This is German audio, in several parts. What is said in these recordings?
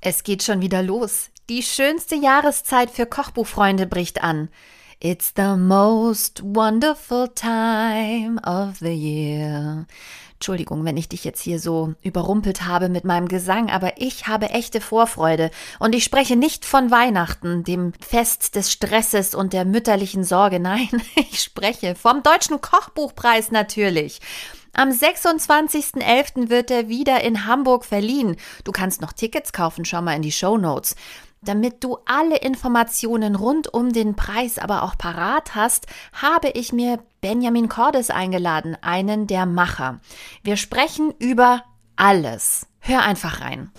Es geht schon wieder los. Die schönste Jahreszeit für Kochbuchfreunde bricht an. It's the most wonderful time of the year. Entschuldigung, wenn ich dich jetzt hier so überrumpelt habe mit meinem Gesang, aber ich habe echte Vorfreude. Und ich spreche nicht von Weihnachten, dem Fest des Stresses und der mütterlichen Sorge. Nein, ich spreche vom Deutschen Kochbuchpreis natürlich. Am 26.11. wird er wieder in Hamburg verliehen. Du kannst noch Tickets kaufen, schau mal in die Shownotes. Damit du alle Informationen rund um den Preis aber auch parat hast, habe ich mir Benjamin Cordes eingeladen, einen der Macher. Wir sprechen über alles. Hör einfach rein.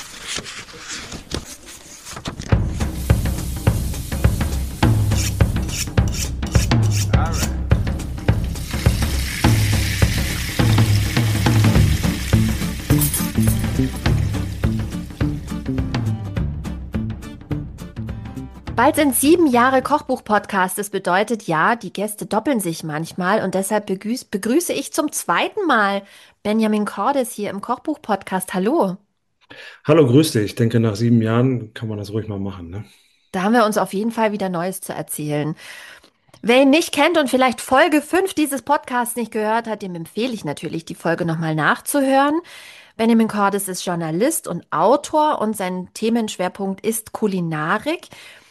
Bald sind 7 Jahre Kochbuch-Podcast. Das bedeutet ja, die Gäste doppeln sich manchmal und deshalb begrüße ich zum zweiten Mal Benjamin Cordes hier im Kochbuch-Podcast. Hallo. Hallo, grüß dich. Ich denke, nach 7 Jahren kann man das ruhig mal machen, ne? Da haben wir uns auf jeden Fall wieder Neues zu erzählen. Wer ihn nicht kennt und vielleicht Folge 5 dieses Podcasts nicht gehört hat, dem empfehle ich natürlich, die Folge nochmal nachzuhören. Benjamin Cordes ist Journalist und Autor und sein Themenschwerpunkt ist Kulinarik.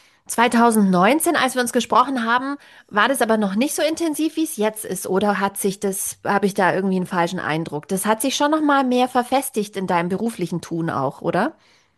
2019, als wir uns gesprochen haben, war das aber noch nicht so intensiv, wie es jetzt ist, oder habe ich da irgendwie einen falschen Eindruck? Das hat sich schon noch mal mehr verfestigt in deinem beruflichen Tun auch, oder?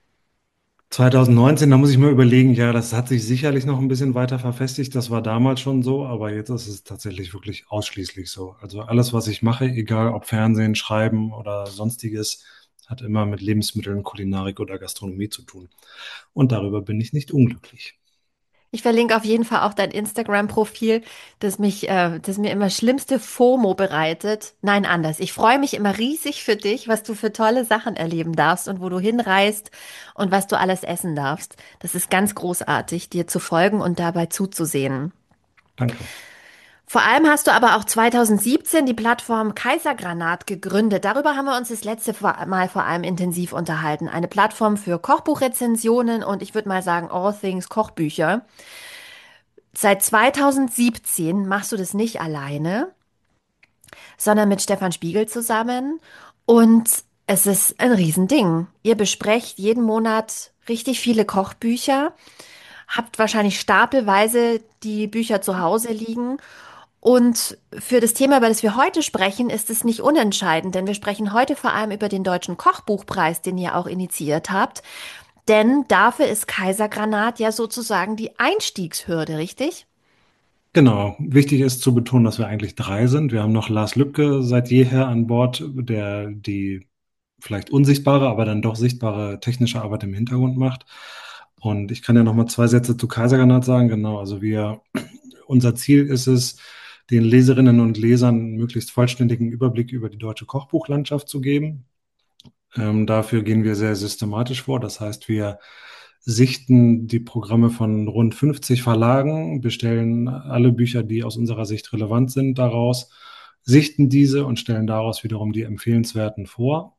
2019, da muss ich mal überlegen, ja, das hat sich sicherlich noch ein bisschen weiter verfestigt. Das war damals schon so, aber jetzt ist es tatsächlich wirklich ausschließlich so. Also alles, was ich mache, egal ob Fernsehen, Schreiben oder sonstiges, hat immer mit Lebensmitteln, Kulinarik oder Gastronomie zu tun. Und darüber bin ich nicht unglücklich. Ich verlinke auf jeden Fall auch dein Instagram-Profil, das mir immer schlimmste FOMO bereitet. Nein, anders. Ich freue mich immer riesig für dich, was du für tolle Sachen erleben darfst und wo du hinreist und was du alles essen darfst. Das ist ganz großartig, dir zu folgen und dabei zuzusehen. Danke. Vor allem hast du aber auch 2017 die Plattform Kaisergranat gegründet. Darüber haben wir uns das letzte Mal vor allem intensiv unterhalten. Eine Plattform für Kochbuchrezensionen und ich würde mal sagen All Things Kochbücher. Seit 2017 machst du das nicht alleine, sondern mit Stefan Spiegel zusammen und es ist ein Riesending. Ihr besprecht jeden Monat richtig viele Kochbücher, habt wahrscheinlich stapelweise die Bücher zu Hause liegen. Und für das Thema, über das wir heute sprechen, ist es nicht unentscheidend, denn wir sprechen heute vor allem über den Deutschen Kochbuchpreis, den ihr auch initiiert habt. Denn dafür ist Kaisergranat ja sozusagen die Einstiegshürde, richtig? Genau. Wichtig ist zu betonen, dass wir eigentlich drei sind. Wir haben noch Lars Lübke seit jeher an Bord, der die vielleicht unsichtbare, aber dann doch sichtbare technische Arbeit im Hintergrund macht. Und ich kann ja noch mal zwei Sätze zu Kaisergranat sagen. Genau, also unser Ziel ist es, den Leserinnen und Lesern einen möglichst vollständigen Überblick über die deutsche Kochbuchlandschaft zu geben. Dafür gehen wir sehr systematisch vor. Das heißt, wir sichten die Programme von rund 50 Verlagen, bestellen alle Bücher, die aus unserer Sicht relevant sind, daraus, sichten diese und stellen daraus wiederum die empfehlenswerten vor.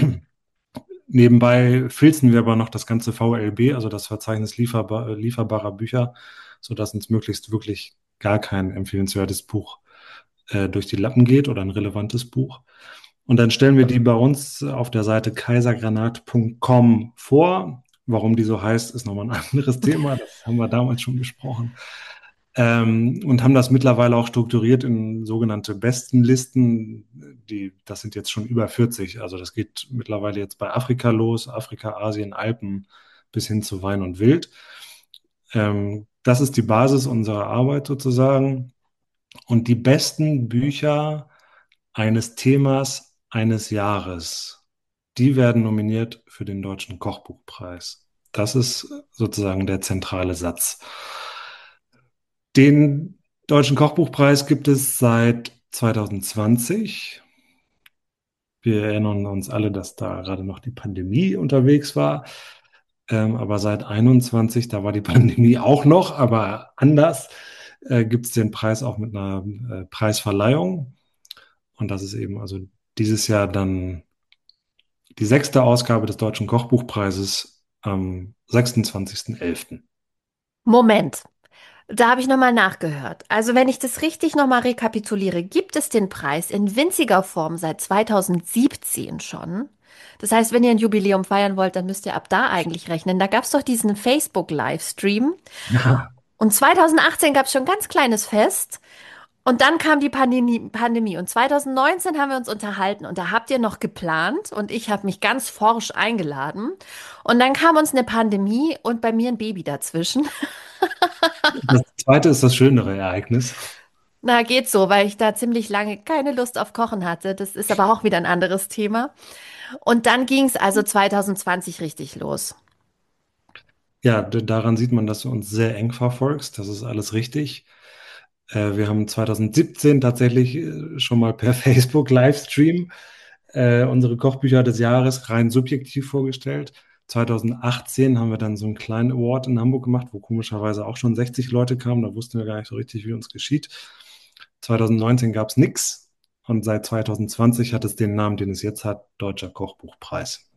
Nebenbei filzen wir aber noch das ganze VLB, also das Verzeichnis lieferbarer Bücher, sodass uns möglichst wirklich gar kein empfehlenswertes Buch durch die Lappen geht oder ein relevantes Buch. Und dann stellen wir die bei uns auf der Seite kaisergranat.com vor. Warum die so heißt, ist nochmal ein anderes Thema. Das haben wir damals schon besprochen. Und haben das mittlerweile auch strukturiert in sogenannte Bestenlisten. Das sind jetzt schon über 40. Also das geht mittlerweile jetzt bei Afrika los, Afrika, Asien, Alpen bis hin zu Wein und Wild. Das ist die Basis unserer Arbeit sozusagen. Und die besten Bücher eines Themas eines Jahres, die werden nominiert für den Deutschen Kochbuchpreis. Das ist sozusagen der zentrale Satz. Den Deutschen Kochbuchpreis gibt es seit 2020. Wir erinnern uns alle, dass da gerade noch die Pandemie unterwegs war. Aber seit 21, da war die Pandemie auch noch, aber anders, gibt es den Preis auch mit einer Preisverleihung. Und das ist eben also dieses Jahr dann die sechste Ausgabe des Deutschen Kochbuchpreises. am 26.11. Moment, da habe ich nochmal nachgehört. Also wenn ich das richtig nochmal rekapituliere, gibt es den Preis in winziger Form seit 2017 schon. Das heißt, wenn ihr ein Jubiläum feiern wollt, dann müsst ihr ab da eigentlich rechnen. Da gab es doch diesen Facebook-Livestream. Ja, Und 2018 gab es schon ein ganz kleines Fest. Und dann kam die Pandemie. Und 2019 haben wir uns unterhalten und da habt ihr noch geplant und ich habe mich ganz forsch eingeladen. Und dann kam uns eine Pandemie und bei mir ein Baby dazwischen. das zweite ist das schönere Ereignis. Na, geht so, weil ich da ziemlich lange keine Lust auf Kochen hatte. Das ist aber auch wieder ein anderes Thema. Und dann ging es also 2020 richtig los. Ja, daran sieht man, dass du uns sehr eng verfolgst. Das ist alles richtig. Wir haben 2017 tatsächlich schon mal per Facebook Livestream unsere Kochbücher des Jahres rein subjektiv vorgestellt. 2018 haben wir dann so einen kleinen Award in Hamburg gemacht, wo komischerweise auch schon 60 Leute kamen. Da wussten wir gar nicht so richtig, wie uns geschieht. 2019 gab es nichts und seit 2020 hat es den Namen, den es jetzt hat, Deutscher Kochbuchpreis.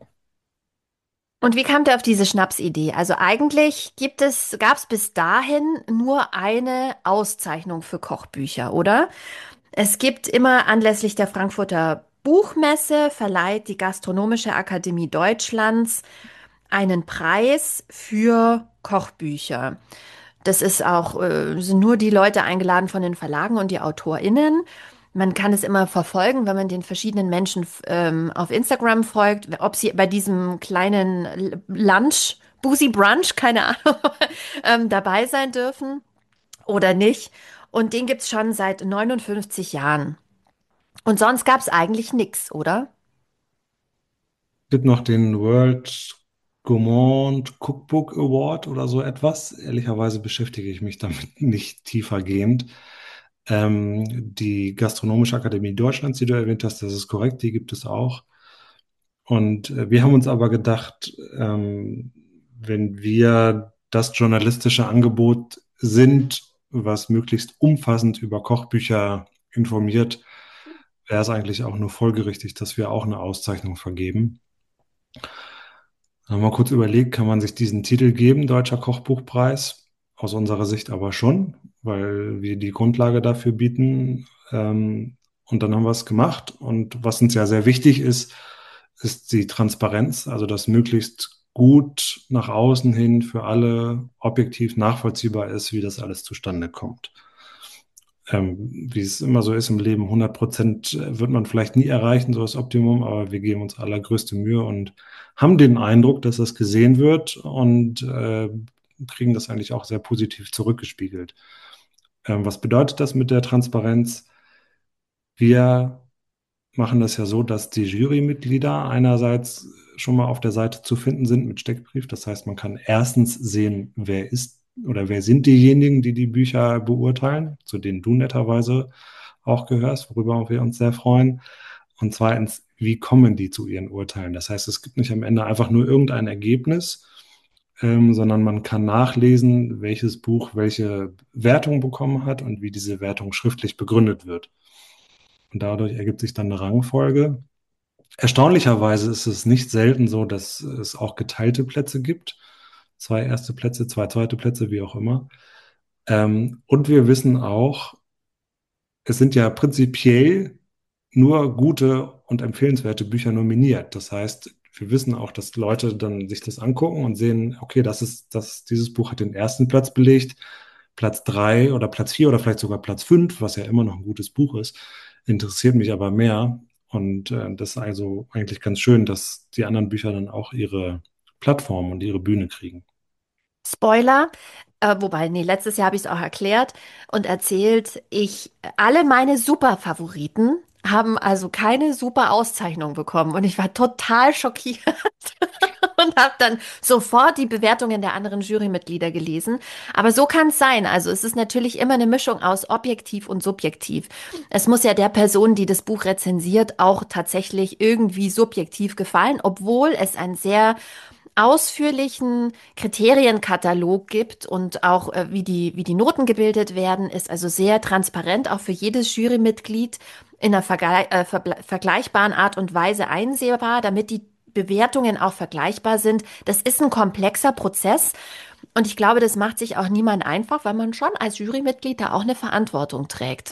Und wie kam der auf diese Schnapsidee? Also eigentlich gab es bis dahin nur eine Auszeichnung für Kochbücher, oder? Es gibt immer anlässlich der Frankfurter Buchmesse verleiht die Gastronomische Akademie Deutschlands einen Preis für Kochbücher. Das ist auch, sind nur die Leute eingeladen von den Verlagen und die AutorInnen. Man kann es immer verfolgen, wenn man den verschiedenen Menschen auf Instagram folgt, ob sie bei diesem kleinen Lunch, Boozy Brunch, keine Ahnung, dabei sein dürfen oder nicht. Und den gibt's schon seit 59 Jahren. Und sonst gab's eigentlich nix, oder? Es gibt noch den World Gourmand Cookbook Award oder so etwas. Ehrlicherweise beschäftige ich mich damit nicht tiefergehend. Die Gastronomische Akademie Deutschlands, die du erwähnt hast, das ist korrekt, die gibt es auch. Und wir haben uns aber gedacht, wenn wir das journalistische Angebot sind, was möglichst umfassend über Kochbücher informiert, wäre es eigentlich auch nur folgerichtig, dass wir auch eine Auszeichnung vergeben. Dann haben wir kurz überlegt, kann man sich diesen Titel geben, Deutscher Kochbuchpreis? Aus unserer Sicht aber schon, weil wir die Grundlage dafür bieten. Und dann haben wir es gemacht. Und was uns ja sehr wichtig ist, ist die Transparenz, also dass möglichst gut nach außen hin für alle objektiv nachvollziehbar ist, wie das alles zustande kommt. Wie es immer so ist im Leben, 100% wird man vielleicht nie erreichen, so das Optimum, aber wir geben uns allergrößte Mühe und haben den Eindruck, dass das gesehen wird und kriegen das eigentlich auch sehr positiv zurückgespiegelt. Was bedeutet das mit der Transparenz? Wir machen das ja so, dass die Jurymitglieder einerseits schon mal auf der Seite zu finden sind mit Steckbrief. Das heißt, man kann erstens sehen, wer ist oder wer sind diejenigen, die die Bücher beurteilen, zu denen du netterweise auch gehörst, worüber wir uns sehr freuen. Und zweitens, wie kommen die zu ihren Urteilen? Das heißt, es gibt nicht am Ende einfach nur irgendein Ergebnis, sondern man kann nachlesen, welches Buch welche Wertung bekommen hat und wie diese Wertung schriftlich begründet wird. Und dadurch ergibt sich dann eine Rangfolge. Erstaunlicherweise ist es nicht selten so, dass es auch geteilte Plätze gibt. Zwei erste Plätze, zwei zweite Plätze, wie auch immer. Und wir wissen auch, es sind ja prinzipiell nur gute und empfehlenswerte Bücher nominiert. Das heißt, wir wissen auch, dass Leute dann sich das angucken und sehen, okay, dieses Buch hat den ersten Platz belegt, Platz 3 oder Platz 4 oder vielleicht sogar Platz 5, was ja immer noch ein gutes Buch ist, interessiert mich aber mehr. Und das ist also eigentlich ganz schön, dass die anderen Bücher dann auch ihre Plattform und ihre Bühne kriegen. Spoiler, wobei, nee, letztes Jahr habe ich es auch erklärt und erzählt, alle meine Superfavoriten haben also keine super Auszeichnung bekommen und ich war total schockiert und habe dann sofort die Bewertungen der anderen Jurymitglieder gelesen. Aber so kann es sein. Also es ist natürlich immer eine Mischung aus objektiv und subjektiv. Es muss ja der Person, die das Buch rezensiert, auch tatsächlich irgendwie subjektiv gefallen, obwohl es ein sehr ausführlichen Kriterienkatalog gibt und auch wie die Noten gebildet werden, ist also sehr transparent, auch für jedes Jurymitglied in einer vergleichbaren Art und Weise einsehbar, damit die Bewertungen auch vergleichbar sind. Das ist ein komplexer Prozess und ich glaube, das macht sich auch niemand einfach, weil man schon als Jurymitglied da auch eine Verantwortung trägt.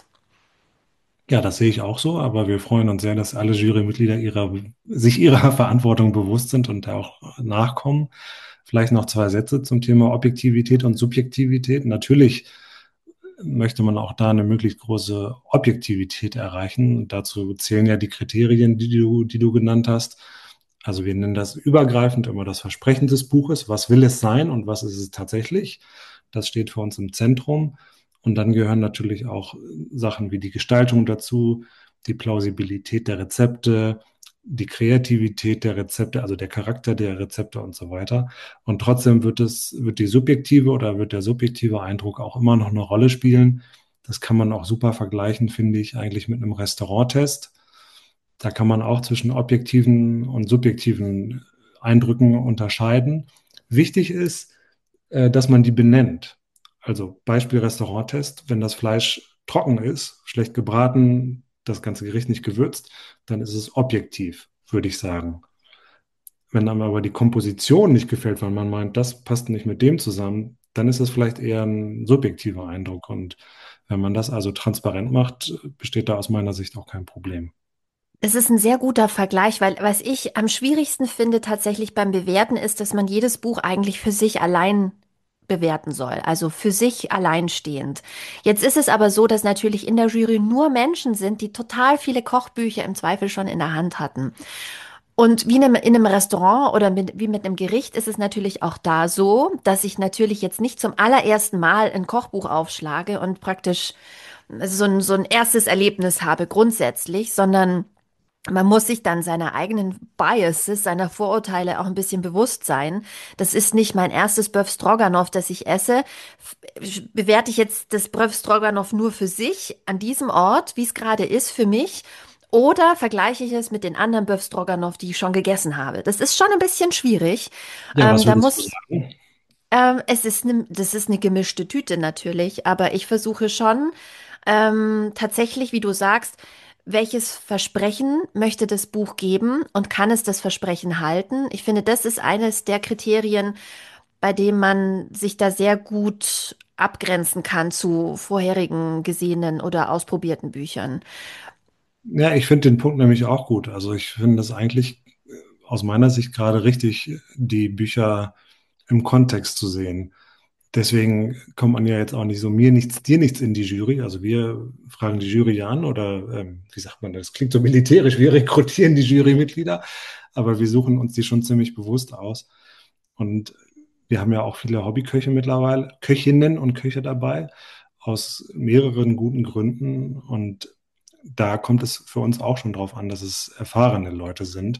Ja, das sehe ich auch so, aber wir freuen uns sehr, dass alle Jurymitglieder sich ihrer Verantwortung bewusst sind und da auch nachkommen. Vielleicht noch zwei Sätze zum Thema Objektivität und Subjektivität. Natürlich möchte man auch da eine möglichst große Objektivität erreichen. Und dazu zählen ja die Kriterien, die du genannt hast. Also wir nennen das übergreifend immer das Versprechen des Buches. Was will es sein und was ist es tatsächlich? Das steht für uns im Zentrum. Und dann gehören natürlich auch Sachen wie die Gestaltung dazu, die Plausibilität der Rezepte, die Kreativität der Rezepte, also der Charakter der Rezepte und so weiter. Und trotzdem wird die subjektive oder wird der subjektive Eindruck auch immer noch eine Rolle spielen. Das kann man auch super vergleichen, finde ich, eigentlich mit einem Restauranttest. Da kann man auch zwischen objektiven und subjektiven Eindrücken unterscheiden. Wichtig ist, dass man die benennt. Also Beispiel Restauranttest, wenn das Fleisch trocken ist, schlecht gebraten, das ganze Gericht nicht gewürzt, dann ist es objektiv, würde ich sagen. Wenn einem aber die Komposition nicht gefällt, weil man meint, das passt nicht mit dem zusammen, dann ist es vielleicht eher ein subjektiver Eindruck. Und wenn man das also transparent macht, besteht da aus meiner Sicht auch kein Problem. Es ist ein sehr guter Vergleich, weil was ich am schwierigsten finde tatsächlich beim Bewerten ist, dass man jedes Buch eigentlich für sich allein bewerten soll, also für sich alleinstehend. Jetzt ist es aber so, dass natürlich in der Jury nur Menschen sind, die total viele Kochbücher im Zweifel schon in der Hand hatten. Und in einem Restaurant oder wie mit einem Gericht ist es natürlich auch da so, dass ich natürlich jetzt nicht zum allerersten Mal ein Kochbuch aufschlage und praktisch so ein erstes Erlebnis habe grundsätzlich, sondern man muss sich dann seiner eigenen Biases, seiner Vorurteile auch ein bisschen bewusst sein. Das ist nicht mein erstes Bœuf Stroganoff, das ich esse. Bewerte ich jetzt das Bœuf Stroganoff nur für sich an diesem Ort, wie es gerade ist für mich? Oder vergleiche ich es mit den anderen Bœuf Stroganoff, die ich schon gegessen habe? Das ist schon ein bisschen schwierig. Ja, was Da würdest du muss sagen? das ist eine gemischte Tüte natürlich, aber ich versuche schon tatsächlich, wie du sagst, welches Versprechen möchte das Buch geben und kann es das Versprechen halten? Ich finde, das ist eines der Kriterien, bei dem man sich da sehr gut abgrenzen kann zu vorherigen gesehenen oder ausprobierten Büchern. Ja, ich finde den Punkt nämlich auch gut. Also ich finde es eigentlich aus meiner Sicht gerade richtig, die Bücher im Kontext zu sehen. Deswegen kommt man ja jetzt auch nicht so mir nichts, dir nichts in die Jury. Also wir fragen die Jury ja an oder wie sagt man das? Klingt so militärisch. Wir rekrutieren die Jurymitglieder, aber wir suchen uns die schon ziemlich bewusst aus. Und wir haben ja auch viele Hobbyköche mittlerweile, Köchinnen und Köche dabei, aus mehreren guten Gründen. Und da kommt es für uns auch schon drauf an, dass es erfahrene Leute sind,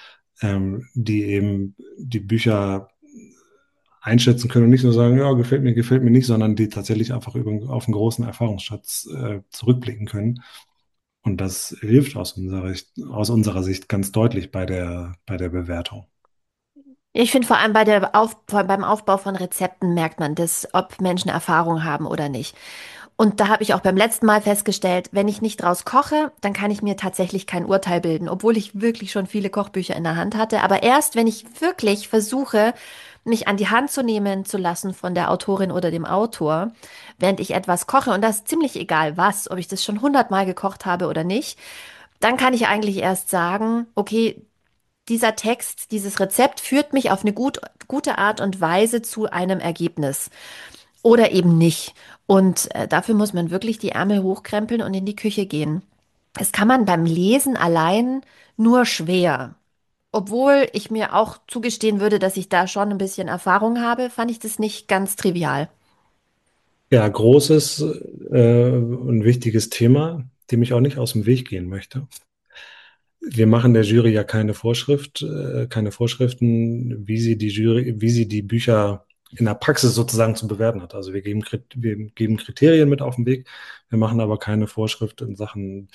die eben die Bücher einschätzen können und nicht nur sagen, ja, gefällt mir nicht, sondern die tatsächlich einfach auf einen großen Erfahrungsschatz zurückblicken können. Und das hilft aus unserer Sicht ganz deutlich bei der Bewertung. Ich finde vor allem beim Aufbau von Rezepten merkt man das, ob Menschen Erfahrung haben oder nicht. Und da habe ich auch beim letzten Mal festgestellt, wenn ich nicht draus koche, dann kann ich mir tatsächlich kein Urteil bilden, obwohl ich wirklich schon viele Kochbücher in der Hand hatte. Aber erst, wenn ich wirklich versuche, mich an die Hand zu nehmen zu lassen von der Autorin oder dem Autor, während ich etwas koche, und das ist ziemlich egal was, ob ich das schon 100 Mal gekocht habe oder nicht, dann kann ich eigentlich erst sagen, okay, dieser Text, dieses Rezept führt mich auf eine gute Art und Weise zu einem Ergebnis oder eben nicht. Und dafür muss man wirklich die Ärmel hochkrempeln und in die Küche gehen. Das kann man beim Lesen allein nur schwer. Obwohl ich mir auch zugestehen würde, dass ich da schon ein bisschen Erfahrung habe, fand ich das nicht ganz trivial. Ja, großes und wichtiges Thema, dem ich auch nicht aus dem Weg gehen möchte. Wir machen der Jury ja keine Vorschriften, wie sie die Bücher in der Praxis sozusagen zu bewerten hat. Also wir geben Kriterien mit auf den Weg. Wir machen aber keine Vorschrift in Sachen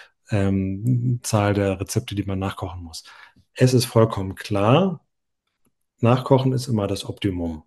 Zahl der Rezepte, die man nachkochen muss. Es ist vollkommen klar, Nachkochen ist immer das Optimum.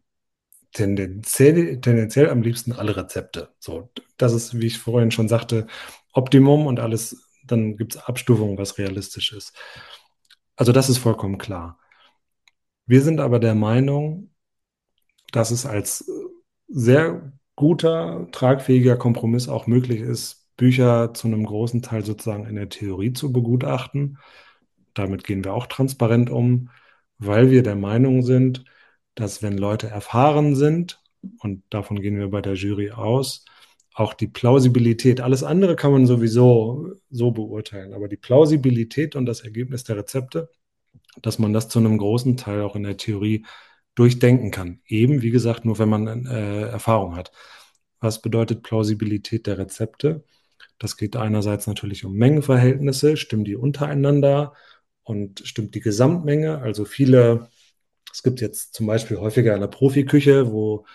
Tendenziell am liebsten alle Rezepte. So, das ist, wie ich vorhin schon sagte, Optimum und alles, dann gibt es Abstufungen, was realistisch ist. Also das ist vollkommen klar. Wir sind aber der Meinung, dass es als sehr guter, tragfähiger Kompromiss auch möglich ist, Bücher zu einem großen Teil sozusagen in der Theorie zu begutachten. Damit gehen wir auch transparent um, weil wir der Meinung sind, dass wenn Leute erfahren sind, und davon gehen wir bei der Jury aus, auch die Plausibilität, alles andere kann man sowieso so beurteilen, aber die Plausibilität und das Ergebnis der Rezepte, dass man das zu einem großen Teil auch in der Theorie durchdenken kann. Eben, wie gesagt, nur wenn man Erfahrung hat. Was bedeutet Plausibilität der Rezepte? Das geht einerseits natürlich um Mengenverhältnisse, stimmen die untereinander und stimmt die Gesamtmenge? Also viele, es gibt jetzt zum Beispiel häufiger in der Profiküche, wo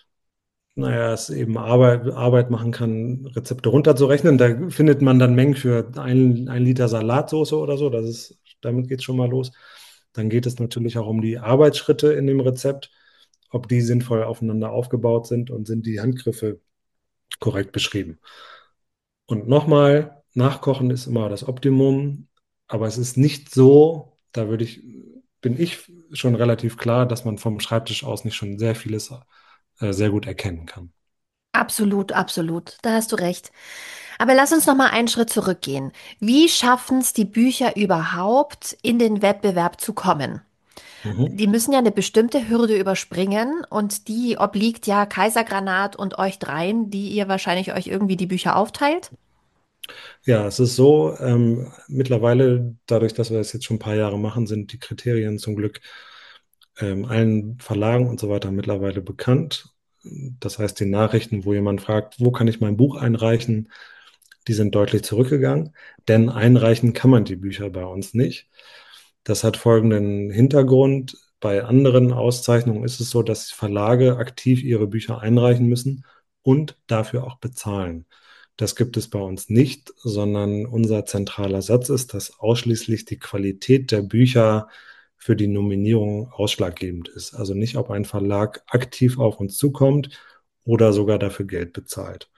naja, es eben Arbeit machen kann, Rezepte runterzurechnen. Da findet man dann Mengen für ein Liter Salatsauce oder so. Damit geht es schon mal los. Dann geht es natürlich auch um die Arbeitsschritte in dem Rezept, ob die sinnvoll aufeinander aufgebaut sind und sind die Handgriffe korrekt beschrieben. Und nochmal, Nachkochen ist immer das Optimum, aber es ist nicht so, bin ich schon relativ klar, dass man vom Schreibtisch aus nicht schon sehr vieles sehr gut erkennen kann. Absolut, absolut. Da hast du recht. Aber lass uns noch mal einen Schritt zurückgehen. Wie schaffen es die Bücher überhaupt, in den Wettbewerb zu kommen? Mhm. Die müssen ja eine bestimmte Hürde überspringen und die obliegt ja Kaisergranat und euch dreien, die ihr wahrscheinlich euch irgendwie die Bücher aufteilt. Ja, es ist so, mittlerweile, dadurch, dass wir das jetzt schon ein paar Jahre machen, sind die Kriterien zum Glück allen Verlagen und so weiter mittlerweile bekannt. Das heißt, die Nachrichten, wo jemand fragt, wo kann ich mein Buch einreichen, die sind deutlich zurückgegangen, denn einreichen kann man die Bücher bei uns nicht. Das hat folgenden Hintergrund. Bei anderen Auszeichnungen ist es so, dass Verlage aktiv ihre Bücher einreichen müssen und dafür auch bezahlen. Das gibt es bei uns nicht, sondern unser zentraler Satz ist, dass ausschließlich die Qualität der Bücher für die Nominierung ausschlaggebend ist. Also nicht, ob ein Verlag aktiv auf uns zukommt oder sogar dafür Geld bezahlt.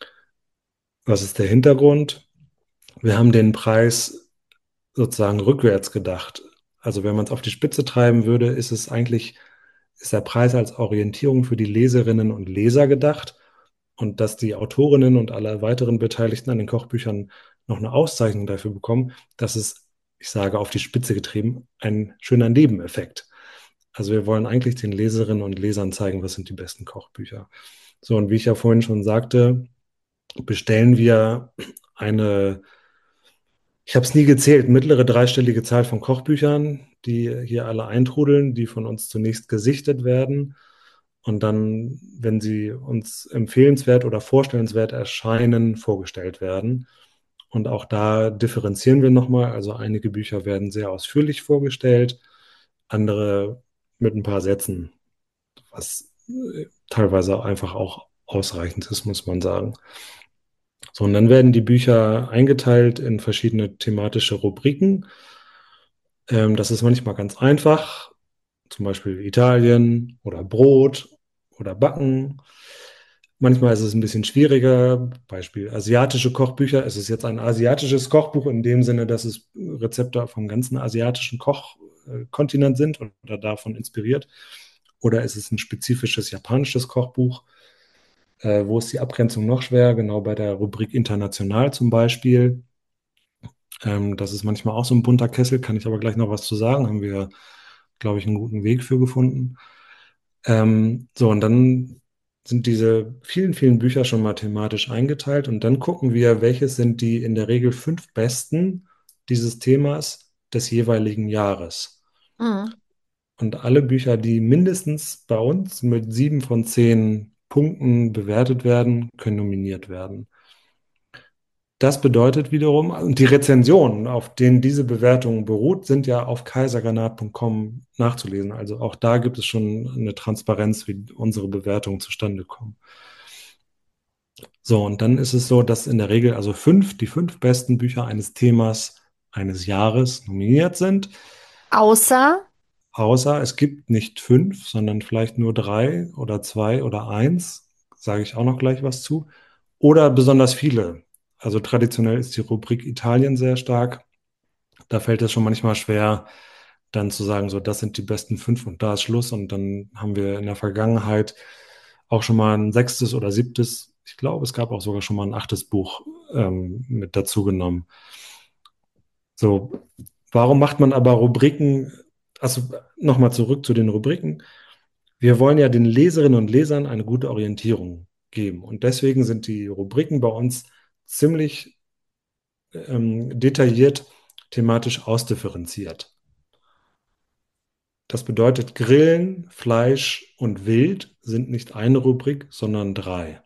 Was ist der Hintergrund? Wir haben den Preis sozusagen rückwärts gedacht. Also wenn man es auf die Spitze treiben würde, ist der Preis als Orientierung für die Leserinnen und Leser gedacht und dass die Autorinnen und alle weiteren Beteiligten an den Kochbüchern noch eine Auszeichnung dafür bekommen, das ist, ich sage auf die Spitze getrieben, ein schöner Nebeneffekt. Also wir wollen eigentlich den Leserinnen und Lesern zeigen, was sind die besten Kochbücher. So, und wie ich ja vorhin schon sagte, bestellen wir eine, ich habe es nie gezählt, mittlere dreistellige Zahl von Kochbüchern, die hier alle eintrudeln, die von uns zunächst gesichtet werden und dann, wenn sie uns empfehlenswert oder vorstellenswert erscheinen, vorgestellt werden. Und auch da differenzieren wir nochmal. Also einige Bücher werden sehr ausführlich vorgestellt, andere mit ein paar Sätzen, was teilweise einfach auch ausreichend ist, muss man sagen. So, und dann werden die Bücher eingeteilt in verschiedene thematische Rubriken. Das ist manchmal ganz einfach, zum Beispiel Italien oder Brot oder Backen. Manchmal ist es ein bisschen schwieriger, Beispiel asiatische Kochbücher. Es ist jetzt ein asiatisches Kochbuch in dem Sinne, dass es Rezepte vom ganzen asiatischen Kochkontinent sind oder davon inspiriert. Oder ist es ein spezifisches japanisches Kochbuch? Wo ist die Abgrenzung noch schwer? Genau bei der Rubrik International zum Beispiel. Das ist manchmal auch so ein bunter Kessel, kann ich aber gleich noch was zu sagen. Haben wir, glaube ich, einen guten Weg für gefunden. So, und dann sind diese vielen, vielen Bücher schon mal thematisch eingeteilt und dann gucken wir, welches sind die in der Regel 5 besten dieses Themas des jeweiligen Jahres. Mhm. Und alle Bücher, die mindestens bei uns mit 7 von 10 Punkten bewertet werden, können nominiert werden. Das bedeutet wiederum, und die Rezensionen, auf denen diese Bewertung beruht, sind ja auf kaisergranat.com nachzulesen. Also auch da gibt es schon eine Transparenz, wie unsere Bewertungen zustande kommen. So, und dann ist es so, dass in der Regel also die 5 besten Bücher eines Themas eines Jahres nominiert sind. Außer, Außer es gibt nicht 5, sondern vielleicht nur 3 oder 2 oder eins, sage ich auch noch gleich was zu. Oder besonders viele. Also traditionell ist die Rubrik Italien sehr stark. Da fällt es schon manchmal schwer, dann zu sagen, so, das sind die besten fünf und da ist Schluss. Und dann haben wir in der Vergangenheit auch schon mal ein sechstes oder siebtes, ich glaube, es gab auch sogar schon mal ein achtes Buch mit dazu genommen. So, warum macht man aber Rubriken? Also nochmal zurück zu den Rubriken. Wir wollen ja den Leserinnen und Lesern eine gute Orientierung geben. Und deswegen sind die Rubriken bei uns ziemlich detailliert thematisch ausdifferenziert. Das bedeutet, Grillen, Fleisch und Wild sind nicht eine Rubrik, sondern drei.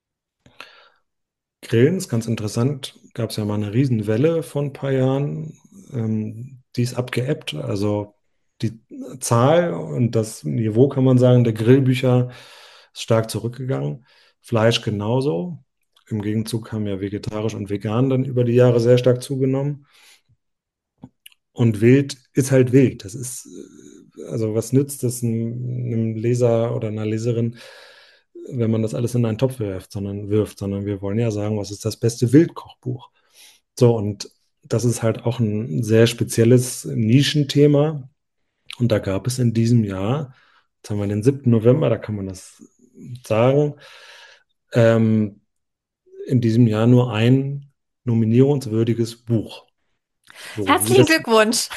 Grillen ist ganz interessant. Gab es ja mal eine Riesenwelle vor ein paar Jahren. Die ist abgeebbt. Also die Zahl und das Niveau, kann man sagen, der Grillbücher ist stark zurückgegangen. Fleisch genauso. Im Gegenzug haben ja vegetarisch und vegan dann über die Jahre sehr stark zugenommen. Und wild ist halt wild. Das ist, also was nützt es einem Leser oder einer Leserin, wenn man das alles in einen Topf wirft, sondern wir wollen ja sagen, was ist das beste Wildkochbuch? So, und das ist halt auch ein sehr spezielles Nischenthema. Und da gab es in diesem Jahr, jetzt haben wir den 7. November, da kann man das sagen, ähm, in diesem Jahr nur ein nominierungswürdiges Buch. So, wie Herzlichen das Glückwunsch.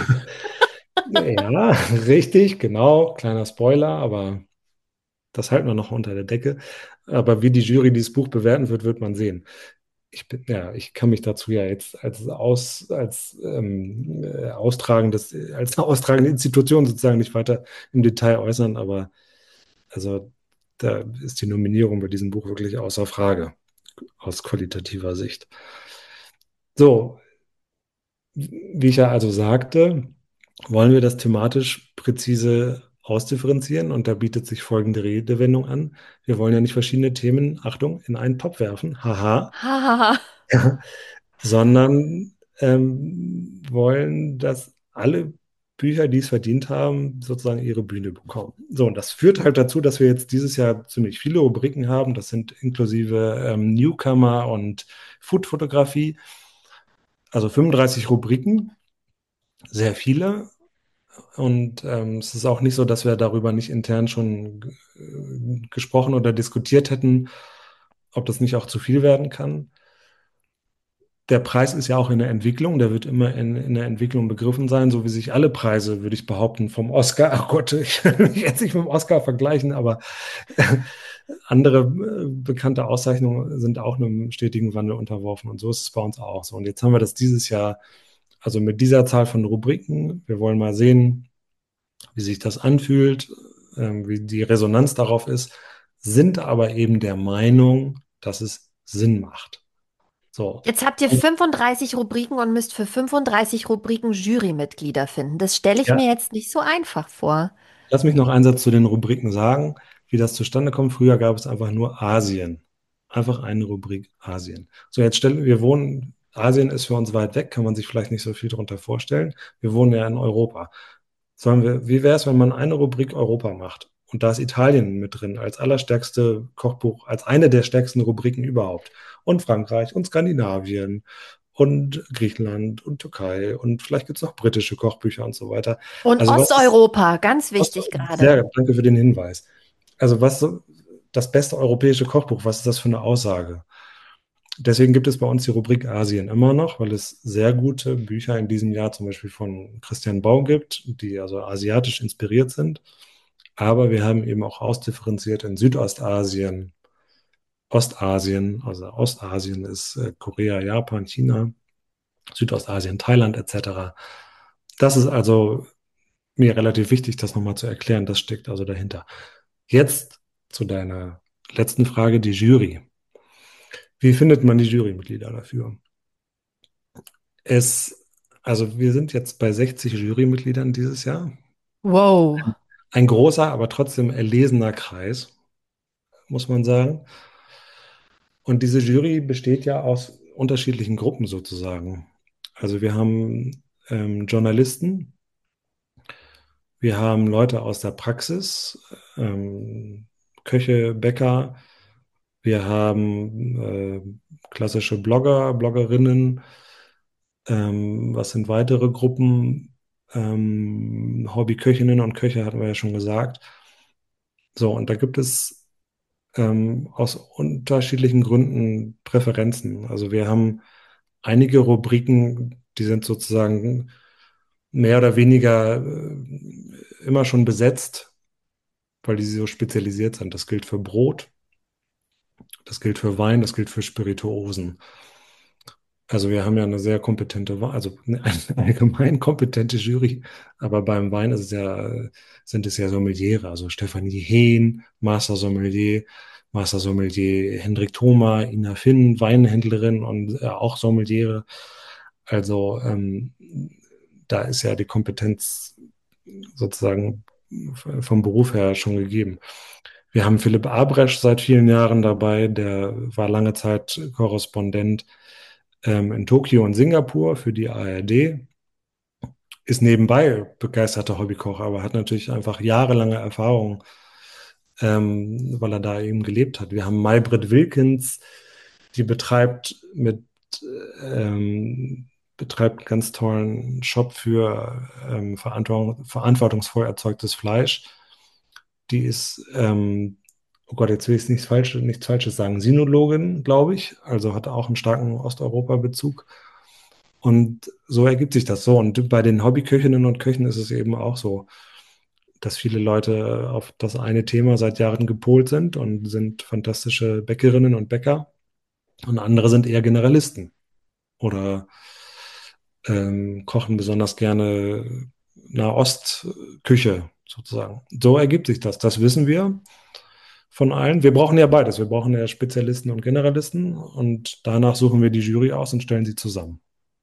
Ja, richtig, genau. Kleiner Spoiler, aber das halten wir noch unter der Decke. Aber wie die Jury dieses Buch bewerten wird, wird man sehen. Ich kann mich dazu ja jetzt als austragende Institution sozusagen nicht weiter im Detail äußern, aber also da ist die Nominierung bei diesem Buch wirklich außer Frage, aus qualitativer Sicht. So, wie ich ja also sagte, wollen wir das thematisch präzise ausdifferenzieren und da bietet sich folgende Redewendung an. Wir wollen ja nicht verschiedene Themen, Achtung, in einen Topf werfen, haha, Hahaha. sondern wollen, dass alle Bücher, die es verdient haben, sozusagen ihre Bühne bekommen. So, und das führt halt dazu, dass wir jetzt dieses Jahr ziemlich viele Rubriken haben. Das sind inklusive Newcomer und Food-Fotografie, also 35 Rubriken, sehr viele. Und es ist auch nicht so, dass wir darüber nicht intern schon gesprochen oder diskutiert hätten, ob das nicht auch zu viel werden kann. Der Preis ist ja auch in der Entwicklung, der wird immer in der Entwicklung begriffen sein, so wie sich alle Preise, würde ich behaupten, vom Oscar, ach Gott, ich will mich jetzt nicht mit dem Oscar vergleichen, aber andere bekannte Auszeichnungen sind auch einem stetigen Wandel unterworfen und so ist es bei uns auch so. Und jetzt haben wir das dieses Jahr, also mit dieser Zahl von Rubriken, wir wollen mal sehen, wie sich das anfühlt, wie die Resonanz darauf ist, sind aber eben der Meinung, dass es Sinn macht. So. Jetzt habt ihr 35 Rubriken und müsst für 35 Rubriken Jurymitglieder finden. Das stelle ich Ja, mir jetzt nicht so einfach vor. lass mich noch einen Satz zu den Rubriken sagen, wie das zustande kommt. Früher gab es einfach nur Asien. Einfach eine Rubrik Asien. So, wir wohnen, Asien ist für uns weit weg, kann man sich vielleicht nicht so viel darunter vorstellen. Wir wohnen ja in Europa. Wie wäre es, wenn man eine Rubrik Europa macht? Und da ist Italien mit drin, als allerstärkste Kochbuch, als eine der stärksten Rubriken überhaupt. Und Frankreich und Skandinavien und Griechenland und Türkei und vielleicht gibt es noch britische Kochbücher und so weiter. Und Also was ist Osteuropa, ganz wichtig gerade. sehr, danke für den Hinweis. Also das beste europäische Kochbuch, was ist das für eine Aussage? Deswegen gibt es bei uns die Rubrik Asien immer noch, weil es sehr gute Bücher in diesem Jahr zum Beispiel von Christian Bau gibt, die also asiatisch inspiriert sind. Aber wir haben eben auch ausdifferenziert in Südostasien, Ostasien, also Ostasien ist Korea, Japan, China, Südostasien, Thailand etc. Das ist also mir relativ wichtig, das nochmal zu erklären. Das steckt also dahinter. Jetzt zu deiner letzten Frage, die Jury. Wie findet man die Jurymitglieder dafür? Es, also wir sind jetzt bei 60 Jurymitgliedern dieses Jahr. Wow. Ein großer, aber trotzdem erlesener Kreis, muss man sagen. Und diese Jury besteht ja aus unterschiedlichen Gruppen sozusagen. Also wir haben Journalisten, wir haben Leute aus der Praxis, Köche, Bäcker, wir haben klassische Blogger, Bloggerinnen, Was sind weitere Gruppen? Hobbyköchinnen und Köche hatten wir ja schon gesagt. So, und da gibt es aus unterschiedlichen Gründen Präferenzen. Also wir haben einige Rubriken, die sind sozusagen mehr oder weniger immer schon besetzt, weil die so spezialisiert sind. Das gilt für Brot, das gilt für Wein, das gilt für Spirituosen. Also wir haben ja eine sehr kompetente, also eine allgemein kompetente Jury, aber beim Wein ist es ja, sind es ja Sommeliere, also Stefanie Hehn, Master Sommelier Hendrik Thoma, Ina Finn, Weinhändlerin und auch Sommeliere. Also da ist ja die Kompetenz sozusagen vom Beruf her schon gegeben. Wir haben Philipp Abresch seit vielen Jahren dabei, der war lange Zeit Korrespondent in Tokio und Singapur für die ARD, ist nebenbei begeisterter Hobbykoch, aber hat natürlich einfach jahrelange Erfahrung, weil er da eben gelebt hat. Wir haben Maybrit Wilkins, die betreibt einen ganz tollen Shop für verantwortungsvoll erzeugtes Fleisch. Die ist, oh Gott, jetzt will ich nichts Falsches sagen, Sinologin, glaube ich, also hat auch einen starken Osteuropa-Bezug. Und so ergibt sich das so. Und bei den Hobbyköchinnen und Köchen ist es eben auch so, dass viele Leute auf das eine Thema seit Jahren gepolt sind und sind fantastische Bäckerinnen und Bäcker. Und andere sind eher Generalisten oder kochen besonders gerne Nahostküche sozusagen. So ergibt sich das. Das wissen wir von allen. Wir brauchen ja beides. Wir brauchen ja Spezialisten und Generalisten und danach suchen wir die Jury aus und stellen sie zusammen.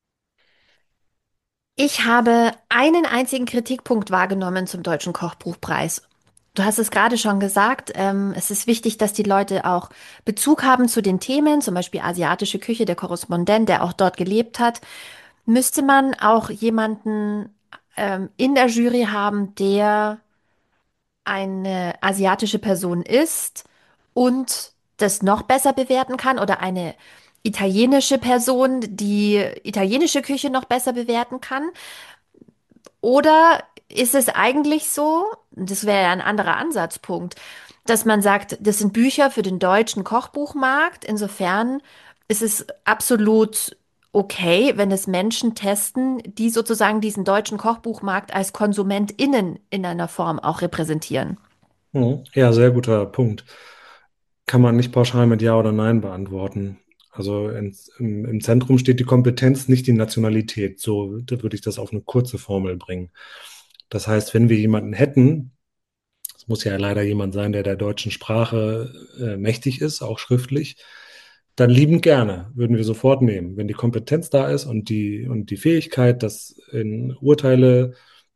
Ich habe einen einzigen Kritikpunkt wahrgenommen zum Deutschen Kochbuchpreis. Du hast es gerade schon gesagt, es ist wichtig, dass die Leute auch Bezug haben zu den Themen, zum Beispiel asiatische Küche, der Korrespondent, der auch dort gelebt hat. Müsste man auch jemanden in der Jury haben, der eine asiatische Person ist und das noch besser bewerten kann oder eine italienische Person, die italienische Küche noch besser bewerten kann? Oder ist es eigentlich so, das wäre ja ein anderer Ansatzpunkt, dass man sagt, das sind Bücher für den deutschen Kochbuchmarkt. Insofern ist es absolut okay, wenn es Menschen testen, die sozusagen diesen deutschen Kochbuchmarkt als KonsumentInnen in einer Form auch repräsentieren. Mhm. Ja, sehr guter Punkt. Kann man nicht pauschal mit Ja oder Nein beantworten. Also im Zentrum steht die Kompetenz, nicht die Nationalität. So da würde ich das auf eine kurze Formel bringen. Das heißt, wenn wir jemanden hätten, es muss ja leider jemand sein, der deutschen Sprache mächtig ist, auch schriftlich, dann liebend gerne, würden wir sofort nehmen. Wenn die Kompetenz da ist und die Fähigkeit, das in Urteile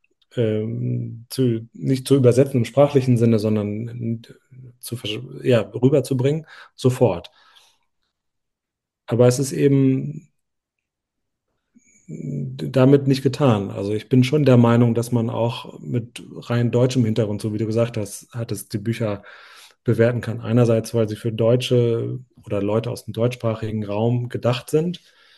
nicht zu übersetzen im sprachlichen Sinne, sondern ja, rüberzubringen, sofort. Aber es ist eben damit nicht getan. Also ich bin schon der Meinung, dass man auch mit rein deutschem Hintergrund, so wie du gesagt hast, die Bücher bewerten kann. Einerseits, weil sie für Deutsche oder Leute aus dem deutschsprachigen Raum gedacht sind.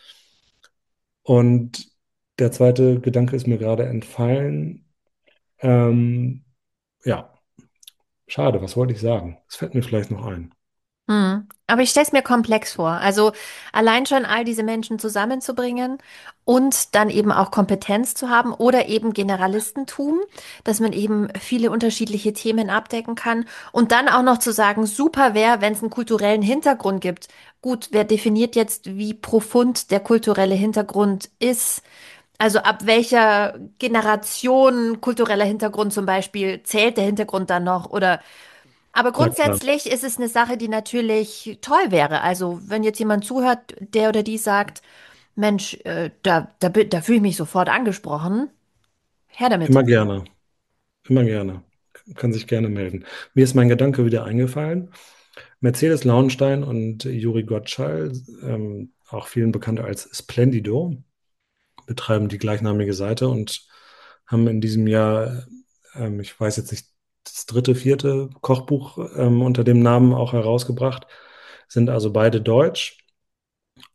Und der zweite Gedanke ist mir gerade entfallen. Ähm, ja, schade, was wollte ich sagen? Es fällt mir vielleicht noch ein. Hm. Aber ich stelle es mir komplex vor. Also allein schon all diese Menschen zusammenzubringen und dann eben auch Kompetenz zu haben oder eben Generalistentum, dass man eben viele unterschiedliche Themen abdecken kann und dann auch noch zu sagen, super wäre, wenn es einen kulturellen Hintergrund gibt. Gut, wer definiert jetzt, wie profund der kulturelle Hintergrund ist? Also ab welcher Generation kultureller Hintergrund zum Beispiel zählt der Hintergrund dann noch oder aber Ja, klar. grundsätzlich ist es eine Sache, die natürlich toll wäre. Also, wenn jetzt jemand zuhört, der oder die sagt, Mensch, da fühle ich mich sofort angesprochen, her damit. Immer gerne. Immer gerne. Kann sich gerne melden. Mir ist mein Gedanke wieder eingefallen. Mercedes Launstein und Juri Gottschall, auch vielen bekannt als Splendido, betreiben die gleichnamige Seite und haben in diesem Jahr, ich weiß jetzt nicht, das dritte, vierte Kochbuch unter dem Namen auch herausgebracht, sind also beide deutsch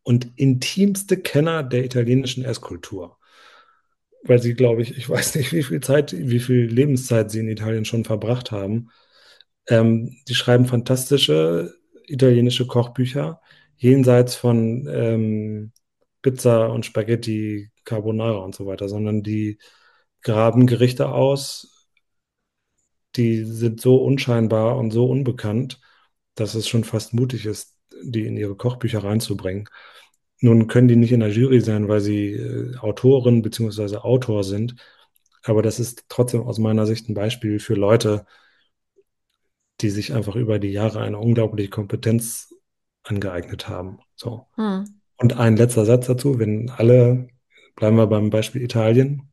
und intimste Kenner der italienischen Esskultur. Weil sie, glaube ich, ich weiß nicht, wie viel Zeit, wie viel Lebenszeit sie in Italien schon verbracht haben. Die schreiben fantastische italienische Kochbücher, jenseits von Pizza und Spaghetti Carbonara und so weiter, sondern die graben Gerichte aus, die sind so unscheinbar und so unbekannt, dass es schon fast mutig ist, die in ihre Kochbücher reinzubringen. Nun können die nicht in der Jury sein, weil sie Autorin bzw. Autor sind, aber das ist trotzdem aus meiner Sicht ein Beispiel für Leute, die sich einfach über die Jahre eine unglaubliche Kompetenz angeeignet haben. So. Hm. Und ein letzter Satz dazu, wenn alle, bleiben wir beim Beispiel Italien,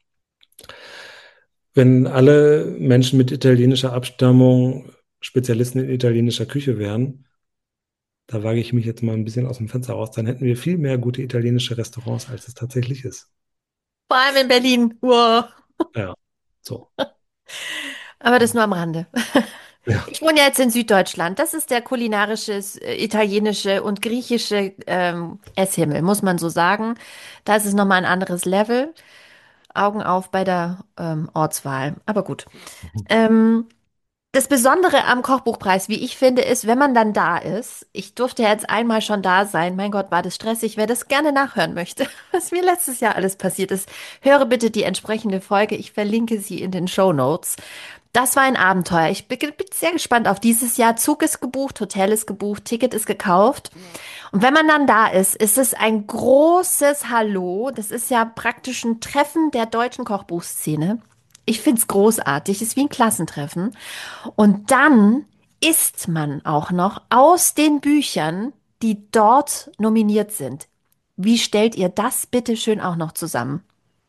wenn alle Menschen mit italienischer Abstammung Spezialisten in italienischer Küche wären, da wage ich mich jetzt mal ein bisschen aus dem Fenster raus, dann hätten wir viel mehr gute italienische Restaurants, als es tatsächlich ist. Vor allem in Berlin. Wow. Ja, so. Aber das nur am Rande. Ja. Ich wohne ja jetzt in Süddeutschland. Das ist der kulinarische, italienische und griechische Esshimmel, muss man so sagen. Da ist es nochmal ein anderes Level. Augen auf bei der Ortswahl. Aber gut. Ähm, Das Besondere am Kochbuchpreis, wie ich finde, ist, wenn man dann da ist, ich durfte ja jetzt einmal schon da sein, mein Gott, war das stressig, wer das gerne nachhören möchte, was mir letztes Jahr alles passiert ist, höre bitte die entsprechende Folge, ich verlinke sie in den Shownotes. Das war ein Abenteuer. Ich bin sehr gespannt auf dieses Jahr. Zug ist gebucht, Hotel ist gebucht, Ticket ist gekauft. Und wenn man dann da ist, ist es ein großes Hallo. Das ist ja praktisch ein Treffen der deutschen Kochbuchszene. Ich finde es großartig, ist wie ein Klassentreffen. Und dann isst man auch noch aus den Büchern, die dort nominiert sind. Wie stellt ihr das bitte schön auch noch zusammen?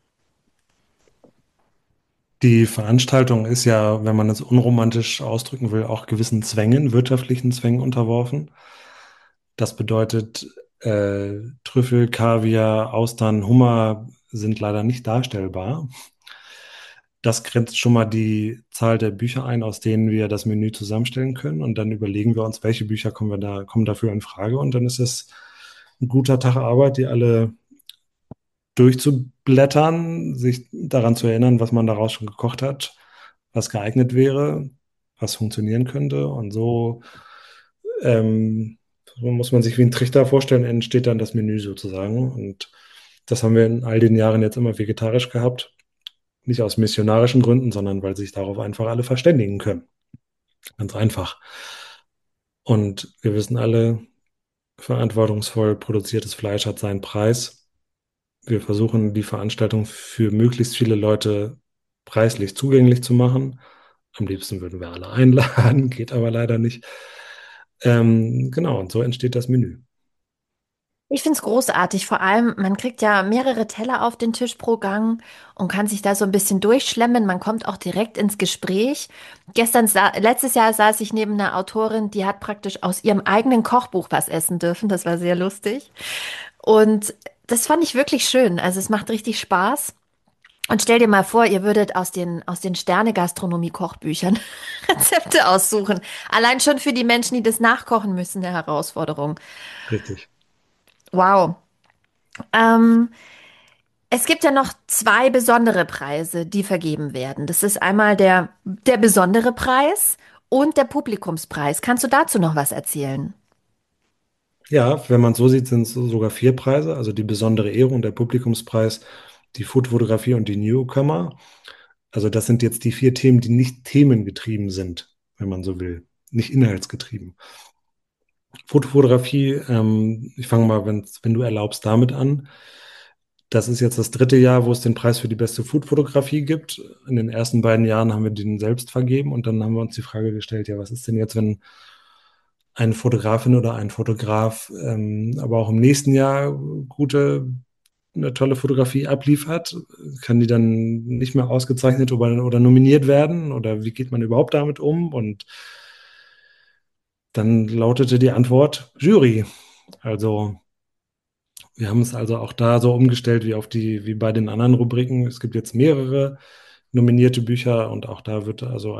Die Veranstaltung ist ja, wenn man es unromantisch ausdrücken will, auch gewissen Zwängen, wirtschaftlichen Zwängen unterworfen. Das bedeutet, Trüffel, Kaviar, Austern, Hummer sind leider nicht darstellbar. Das grenzt schon mal die Zahl der Bücher ein, aus denen wir das Menü zusammenstellen können. Und dann überlegen wir uns, welche Bücher kommen dafür in Frage. Und dann ist es ein guter Tag Arbeit, die alle durchzublättern, sich daran zu erinnern, was man daraus schon gekocht hat, was geeignet wäre, was funktionieren könnte. Und ähm, so muss man sich wie ein Trichter vorstellen, entsteht dann das Menü sozusagen. Und das haben wir in all den Jahren jetzt immer vegetarisch gehabt. Nicht aus missionarischen Gründen, sondern weil sich darauf einfach alle verständigen können. Ganz einfach. Und wir wissen alle, verantwortungsvoll produziertes Fleisch hat seinen Preis. Wir versuchen, die Veranstaltung für möglichst viele Leute preislich zugänglich zu machen. Am liebsten würden wir alle einladen, geht aber leider nicht. Genau, und so entsteht das Menü. Ich finde es großartig. Vor allem, man kriegt ja mehrere Teller auf den Tisch pro Gang und kann sich da so ein bisschen durchschlemmen. Man kommt auch direkt ins Gespräch. Letztes Jahr saß ich neben einer Autorin, die hat praktisch aus ihrem eigenen Kochbuch was essen dürfen. Das war sehr lustig. Und das fand ich wirklich schön. Also es macht richtig Spaß. Und stell dir mal vor, ihr würdet aus den Sterne-Gastronomie-Kochbüchern Rezepte aussuchen. Allein schon für die Menschen, die das nachkochen müssen, eine Herausforderung. Richtig. Wow. Ähm, Es gibt ja noch zwei besondere Preise, die vergeben werden. Das ist einmal der besondere Preis und der Publikumspreis. Kannst du dazu noch was erzählen? Ja, wenn man es so sieht, sind es sogar vier Preise, also die besondere Ehrung, der Publikumspreis, die Foodfotografie und die Newcomer. Also das sind jetzt die vier Themen, die nicht themengetrieben sind, wenn man so will, nicht inhaltsgetrieben. Fotofotografie, ich fange mal, wenn du erlaubst, damit an. Das ist jetzt das dritte Jahr, wo es den Preis für die beste Foodfotografie gibt. In den ersten beiden Jahren haben wir den selbst vergeben und dann haben wir uns die Frage gestellt, ja, was ist denn jetzt, wenn eine Fotografin oder ein Fotograf aber auch im nächsten Jahr eine tolle Fotografie abliefert? Kann die dann nicht mehr ausgezeichnet oder nominiert werden? Oder wie geht man überhaupt damit um? Und dann lautete die Antwort Jury. Also wir haben es also auch da so umgestellt wie bei den anderen Rubriken. Es gibt jetzt mehrere nominierte Bücher und auch da wird also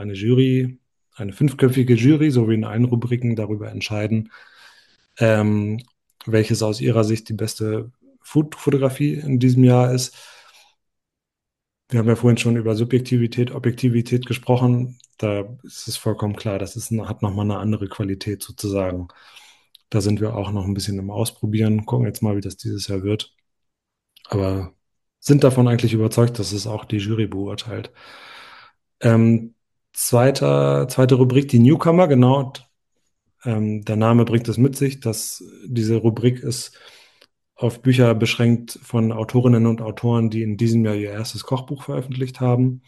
eine fünfköpfige Jury, so wie in allen Rubriken, darüber entscheiden, ähm, welches aus ihrer Sicht die beste Food-Fotografie in diesem Jahr ist. Wir haben ja vorhin schon über Subjektivität, Objektivität gesprochen. Da ist es vollkommen klar, hat nochmal eine andere Qualität sozusagen. Da sind wir auch noch ein bisschen im Ausprobieren, gucken jetzt mal, wie das dieses Jahr wird. Aber sind davon eigentlich überzeugt, dass es auch die Jury beurteilt. Ähm, zweite Rubrik, die Newcomer, genau. Der Name bringt es mit sich, dass diese Rubrik ist auf Bücher beschränkt von Autorinnen und Autoren, die in diesem Jahr ihr erstes Kochbuch veröffentlicht haben.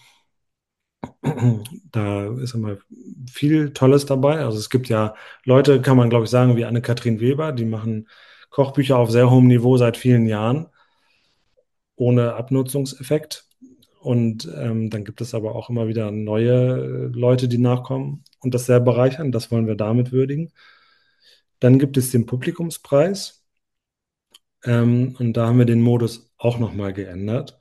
Da ist immer viel Tolles dabei. Also es gibt ja Leute, kann man glaube ich sagen, wie Anne-Kathrin Weber, die machen Kochbücher auf sehr hohem Niveau seit vielen Jahren, ohne Abnutzungseffekt. Und dann gibt es aber auch immer wieder neue Leute, die nachkommen und das sehr bereichern. Das wollen wir damit würdigen. Dann gibt es den Publikumspreis. Und da haben wir den Modus auch nochmal geändert.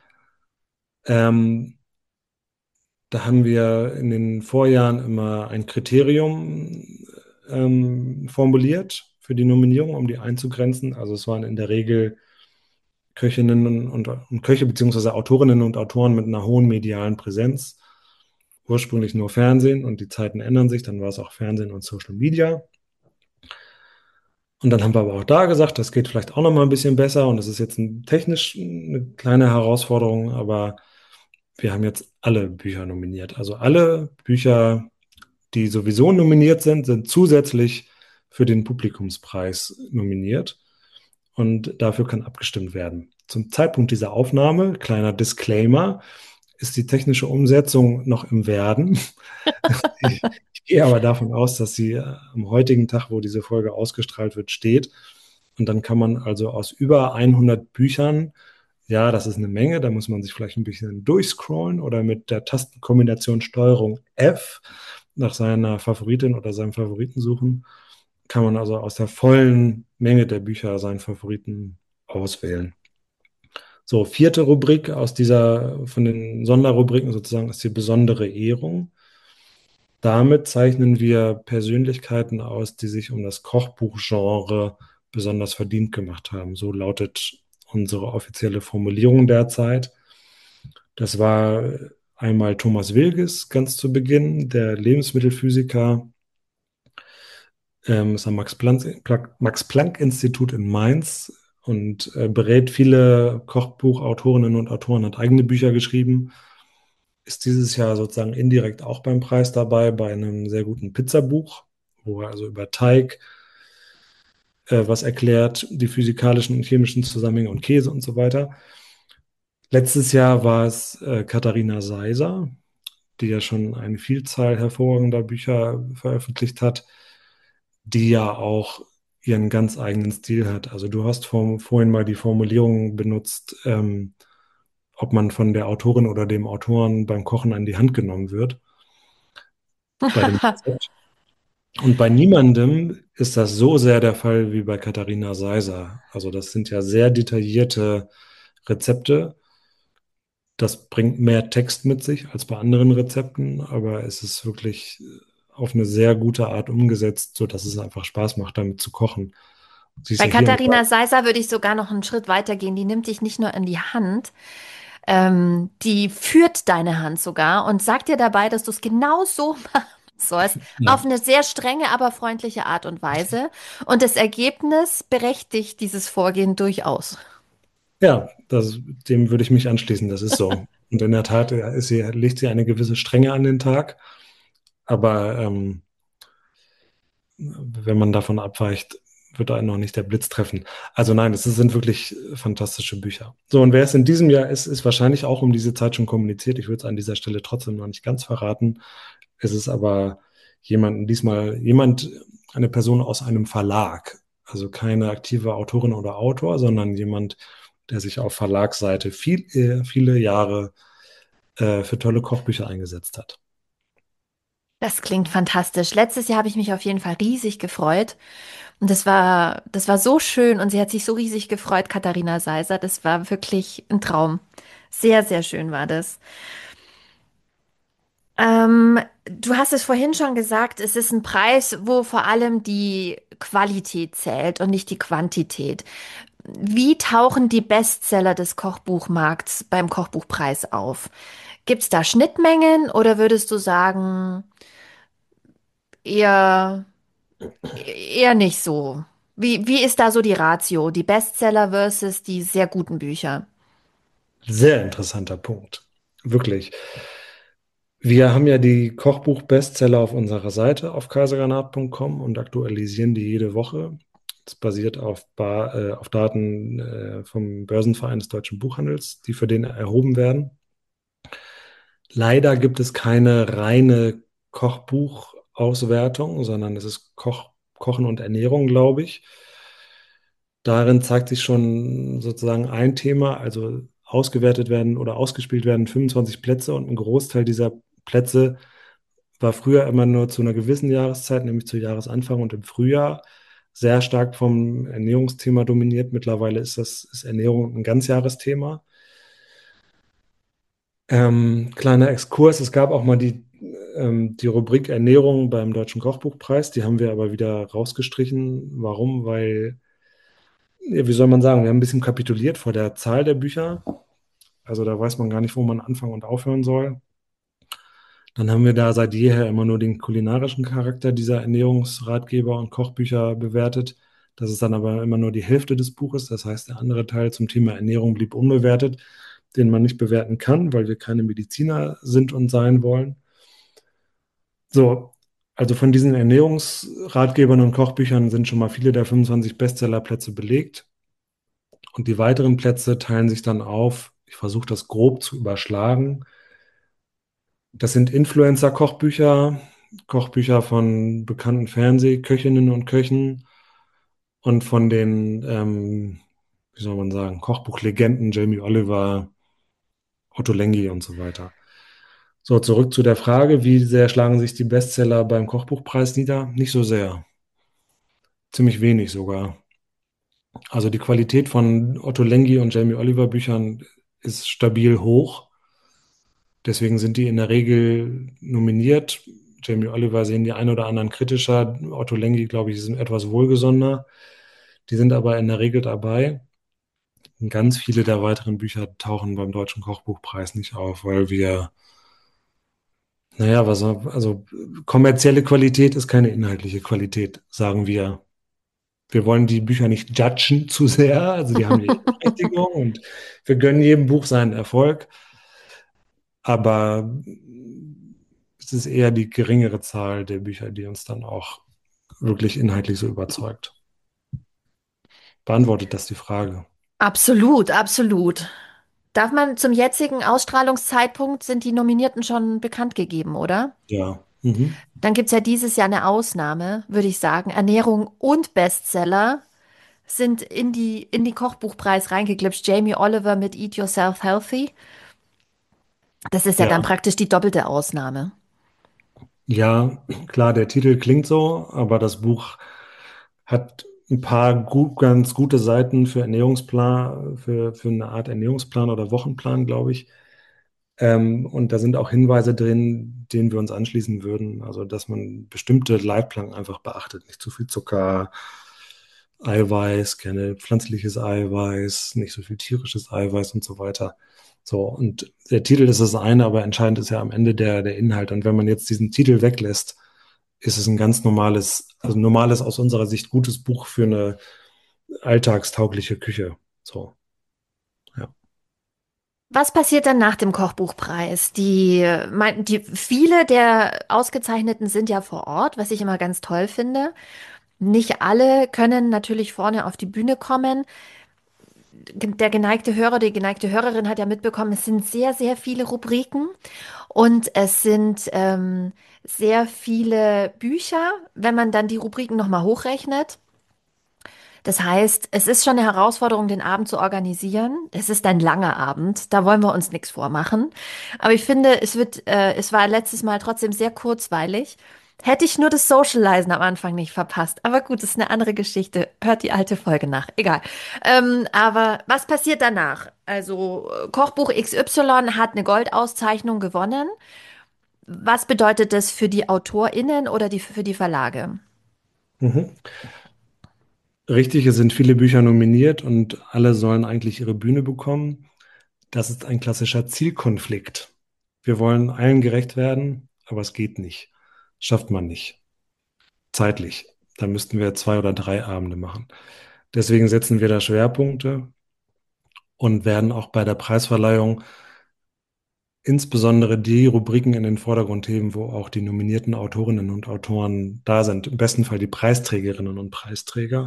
Ähm, Da haben wir in den Vorjahren immer ein Kriterium formuliert für die Nominierung, um die einzugrenzen. Also es waren in der Regel Köchinnen und Köche beziehungsweise Autorinnen und Autoren mit einer hohen medialen Präsenz. Ursprünglich nur Fernsehen und die Zeiten ändern sich, dann war es auch Fernsehen und Social Media. Und dann haben wir aber auch da gesagt, das geht vielleicht auch noch mal ein bisschen besser und das ist jetzt technisch eine kleine Herausforderung, aber wir haben jetzt alle Bücher nominiert. Also alle Bücher, die sowieso nominiert sind, sind zusätzlich für den Publikumspreis nominiert und dafür kann abgestimmt werden. Zum Zeitpunkt dieser Aufnahme, kleiner Disclaimer, ist die technische Umsetzung noch im Werden. Ich gehe aber davon aus, dass sie am heutigen Tag, wo diese Folge ausgestrahlt wird, steht. Und dann kann man also aus über 100 Büchern, ja, das ist eine Menge, da muss man sich vielleicht ein bisschen durchscrollen oder mit der Tastenkombination Steuerung F nach seiner Favoritin oder seinem Favoriten suchen, kann man also aus der vollen Menge der Bücher seinen Favoriten auswählen. So, vierte Rubrik von den Sonderrubriken sozusagen ist die besondere Ehrung. Damit zeichnen wir Persönlichkeiten aus, die sich um das Kochbuchgenre besonders verdient gemacht haben. So lautet unsere offizielle Formulierung derzeit. Das war einmal Thomas Wilges ganz zu Beginn, der Lebensmittelphysiker, ist am Max-Planck-Institut in Mainz und berät viele Kochbuchautorinnen und Autoren, hat eigene Bücher geschrieben, ist dieses Jahr sozusagen indirekt auch beim Preis dabei, bei einem sehr guten Pizzabuch, wo er also über Teig was erklärt, die physikalischen und chemischen Zusammenhänge und Käse und so weiter. Letztes Jahr war es Katharina Seiser, die ja schon eine Vielzahl hervorragender Bücher veröffentlicht hat, die ja auch ihren ganz eigenen Stil hat. Also du hast vorhin mal die Formulierung benutzt, ob man von der Autorin oder dem Autoren beim Kochen an die Hand genommen wird bei dem Rezept. Und bei niemandem ist das so sehr der Fall wie bei Katharina Seiser. Also das sind ja sehr detaillierte Rezepte. Das bringt mehr Text mit sich als bei anderen Rezepten, aber es ist wirklich auf eine sehr gute Art umgesetzt, sodass es einfach Spaß macht, damit zu kochen. Sie ist Bei ja hier. Katharina Seiser würde ich sogar noch einen Schritt weiter gehen. Die nimmt dich nicht nur in die Hand, die führt deine Hand sogar und sagt dir dabei, dass du es genau so machen sollst, auf Ja, eine sehr strenge, aber freundliche Art und Weise. Und das Ergebnis berechtigt dieses Vorgehen durchaus. ja, dem würde ich mich anschließen, das ist so. Und in der Tat legt sie eine gewisse Strenge an den Tag, aber wenn man davon abweicht, wird einen noch nicht der Blitz treffen. Also nein, sind wirklich fantastische Bücher. So, und wer es in diesem Jahr ist wahrscheinlich auch um diese Zeit schon kommuniziert. Ich würde es an dieser Stelle trotzdem noch nicht ganz verraten. Es ist aber eine Person aus einem Verlag. Also keine aktive Autorin oder Autor, sondern jemand, der sich auf Verlagsseite viele Jahre für tolle Kochbücher eingesetzt hat. Das klingt fantastisch. Letztes Jahr habe ich mich auf jeden Fall riesig gefreut. Und das war so schön und sie hat sich so riesig gefreut, Katharina Seiser. Das war wirklich ein Traum. Sehr, sehr schön war das. Du hast es vorhin schon gesagt, es ist ein Preis, wo vor allem die Qualität zählt und nicht die Quantität. Wie tauchen die Bestseller des Kochbuchmarkts beim Kochbuchpreis auf? Gibt es da Schnittmengen oder würdest du sagen, eher, eher nicht so? Wie ist da so die Ratio, die Bestseller versus die sehr guten Bücher? Sehr interessanter Punkt. Wirklich. Wir haben ja die Kochbuch-Bestseller auf unserer Seite auf kaisergranat.com und aktualisieren die jede Woche. Das basiert auf Daten vom Börsenverein des Deutschen Buchhandels, die für den erhoben werden. Leider gibt es keine reine Kochbuchauswertung, sondern es ist Kochen und Ernährung, glaube ich. Darin zeigt sich schon sozusagen ein Thema, also ausgewertet werden oder ausgespielt werden 25 Plätze und ein Großteil dieser Plätze war früher immer nur zu einer gewissen Jahreszeit, nämlich zu Jahresanfang und im Frühjahr, sehr stark vom Ernährungsthema dominiert. Mittlerweile ist Ernährung ein Ganzjahresthema. Kleiner Exkurs, es gab auch mal die Rubrik Ernährung beim Deutschen Kochbuchpreis, die haben wir aber wieder rausgestrichen. Warum? Weil, ja, wie soll man sagen, wir haben ein bisschen kapituliert vor der Zahl der Bücher. Also da weiß man gar nicht, wo man anfangen und aufhören soll. Dann haben wir da seit jeher immer nur den kulinarischen Charakter dieser Ernährungsratgeber und Kochbücher bewertet. Das ist dann aber immer nur die Hälfte des Buches. Das heißt, der andere Teil zum Thema Ernährung blieb unbewertet, den man nicht bewerten kann, weil wir keine Mediziner sind und sein wollen. So, also von diesen Ernährungsratgebern und Kochbüchern sind schon mal viele der 25 Bestsellerplätze belegt. Und die weiteren Plätze teilen sich dann auf. Ich versuche das grob zu überschlagen. Das sind Influencer-Kochbücher, Kochbücher von bekannten Fernsehköchinnen und Köchen und von den, wie soll man sagen, Kochbuchlegenden Jamie Oliver, Otto Lengi und so weiter. So, zurück zu der Frage, wie sehr schlagen sich die Bestseller beim Kochbuchpreis nieder? Nicht so sehr, ziemlich wenig sogar. Also die Qualität von Otto Lengi und Jamie Oliver Büchern ist stabil hoch. Deswegen sind die in der Regel nominiert. Jamie Oliver sehen die ein oder anderen kritischer. Otto Lengi, glaube ich, sind etwas wohlgesonnener. Die sind aber in der Regel dabei. Und ganz viele der weiteren Bücher tauchen beim Deutschen Kochbuchpreis nicht auf, weil wir, naja, also kommerzielle Qualität ist keine inhaltliche Qualität, sagen wir. Wir wollen die Bücher nicht judgen zu sehr, also die haben ihre Berechtigung und wir gönnen jedem Buch seinen Erfolg. Aber es ist eher die geringere Zahl der Bücher, die uns dann auch wirklich inhaltlich so überzeugt. Beantwortet das die Frage? Absolut, absolut. Darf man zum jetzigen Ausstrahlungszeitpunkt sind die Nominierten schon bekannt gegeben, oder? Ja. Mhm. Dann gibt es ja dieses Jahr eine Ausnahme, würde ich sagen. Ernährung und Bestseller sind in die Kochbuchpreis reingeglitscht. Jamie Oliver mit Eat Yourself Healthy. Das ist ja dann Ja. praktisch die doppelte Ausnahme. Ja, klar, der Titel klingt so, aber das Buch hat ein paar ganz gute Seiten für Ernährungsplan, für eine Art Ernährungsplan oder Wochenplan, glaube ich. Und da sind auch Hinweise drin, denen wir uns anschließen würden. Also, dass man bestimmte Leitplanken einfach beachtet. Nicht zu viel Zucker, Eiweiß, gerne pflanzliches Eiweiß, nicht so viel tierisches Eiweiß und so weiter. So, und der Titel ist das eine, aber entscheidend ist ja am Ende der Inhalt. Und wenn man jetzt diesen Titel weglässt, ist es ein ganz normales, also normales aus unserer Sicht gutes Buch für eine alltagstaugliche Küche. So, ja. Was passiert dann nach dem Kochbuchpreis? Viele der Ausgezeichneten sind ja vor Ort, was ich immer ganz toll finde. Nicht alle können natürlich vorne auf die Bühne kommen. Der geneigte Hörer, die geneigte Hörerin hat ja mitbekommen, es sind sehr, sehr viele Rubriken und es sind sehr viele Bücher, wenn man dann die Rubriken nochmal hochrechnet. Das heißt, es ist schon eine Herausforderung, den Abend zu organisieren. Es ist ein langer Abend, da wollen wir uns nichts vormachen. Aber ich finde, es war letztes Mal trotzdem sehr kurzweilig. Hätte ich nur das Socializen am Anfang nicht verpasst. Aber gut, das ist eine andere Geschichte. Hört die alte Folge nach. Egal. Aber was passiert danach? Also, Kochbuch XY hat eine Goldauszeichnung gewonnen. Was bedeutet das für die AutorInnen oder für die Verlage? Mhm. Richtig, es sind viele Bücher nominiert und alle sollen eigentlich ihre Bühne bekommen. Das ist ein klassischer Zielkonflikt. Wir wollen allen gerecht werden, aber es geht nicht. Schafft man nicht. Zeitlich. Da müssten wir 2 oder 3 Abende machen. Deswegen setzen wir da Schwerpunkte und werden auch bei der Preisverleihung insbesondere die Rubriken in den Vordergrund heben, wo auch die nominierten Autorinnen und Autoren da sind. Im besten Fall die Preisträgerinnen und Preisträger.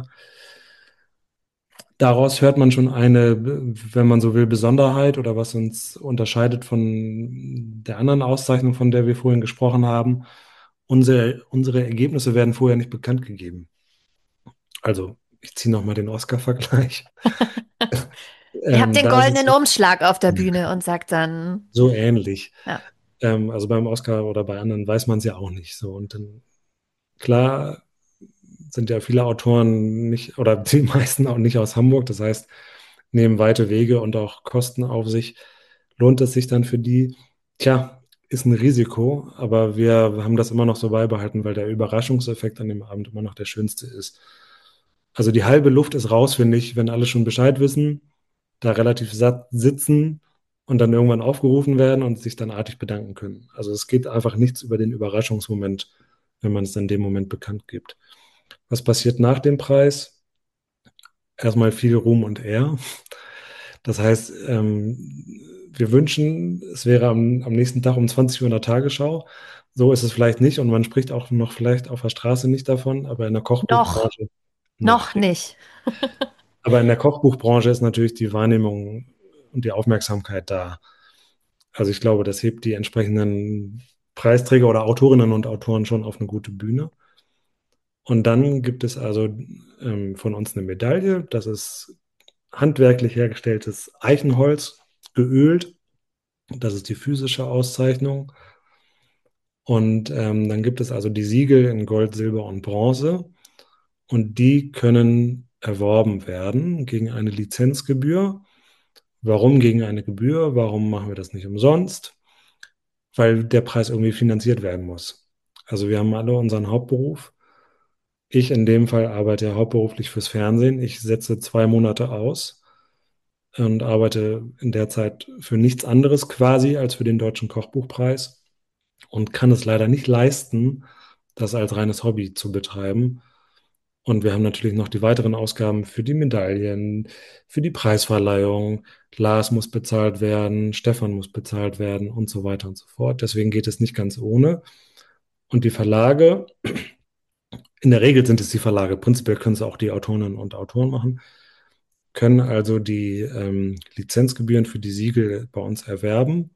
Daraus hört man schon eine, wenn man so will, Besonderheit oder was uns unterscheidet von der anderen Auszeichnung, von der wir vorhin gesprochen haben. Unsere Ergebnisse werden vorher nicht bekannt gegeben. Also, ich ziehe nochmal den Oscar-Vergleich. Ihr habt den Da ist es goldenen Umschlag auf der Bühne und sagt dann, so ähnlich. ja, Also beim Oscar oder bei anderen weiß man es ja auch nicht so. Und dann, klar, sind ja viele Autoren nicht, oder die meisten auch nicht aus Hamburg. Das heißt, nehmen weite Wege und auch Kosten auf sich. Lohnt es sich dann für die? Tja, ist ein Risiko, aber wir haben das immer noch so beibehalten, weil der Überraschungseffekt an dem Abend immer noch der schönste ist. Also die halbe Luft ist raus, finde ich, wenn alle schon Bescheid wissen, da relativ satt sitzen und dann irgendwann aufgerufen werden und sich dann artig bedanken können. Also es geht einfach nichts über den Überraschungsmoment, wenn man es in dem Moment bekannt gibt. Was passiert nach dem Preis? Erstmal viel Ruhm und Ehr. Das heißt, wir wünschen, es wäre am nächsten Tag um 20 Uhr in der Tagesschau. So ist es vielleicht nicht und man spricht auch noch vielleicht auf der Straße nicht davon, aber in der noch, Kochbuchbranche noch noch nicht. nicht. Aber in der Kochbuchbranche ist natürlich die Wahrnehmung und die Aufmerksamkeit da. Also ich glaube, das hebt die entsprechenden Preisträger oder Autorinnen und Autoren schon auf eine gute Bühne. Und dann gibt es also von uns eine Medaille. Das ist handwerklich hergestelltes Eichenholz, geölt. Das ist die physische Auszeichnung. Und dann gibt es also die Siegel in Gold, Silber und Bronze. Und die können erworben werden gegen eine Lizenzgebühr. Warum gegen eine Gebühr? Warum machen wir das nicht umsonst? Weil der Preis irgendwie finanziert werden muss. Also wir haben alle unseren Hauptberuf. Ich in dem Fall arbeite ja hauptberuflich fürs Fernsehen. Ich setze 2 Monate aus und arbeite in der Zeit für nichts anderes quasi als für den Deutschen Kochbuchpreis und kann es leider nicht leisten, das als reines Hobby zu betreiben. Und wir haben natürlich noch die weiteren Ausgaben für die Medaillen, für die Preisverleihung. Lars muss bezahlt werden, Stefan muss bezahlt werden und so weiter und so fort. Deswegen geht es nicht ganz ohne. Und die Verlage, in der Regel sind es die Verlage, prinzipiell können es auch die Autorinnen und Autoren machen, können also die Lizenzgebühren für die Siegel bei uns erwerben.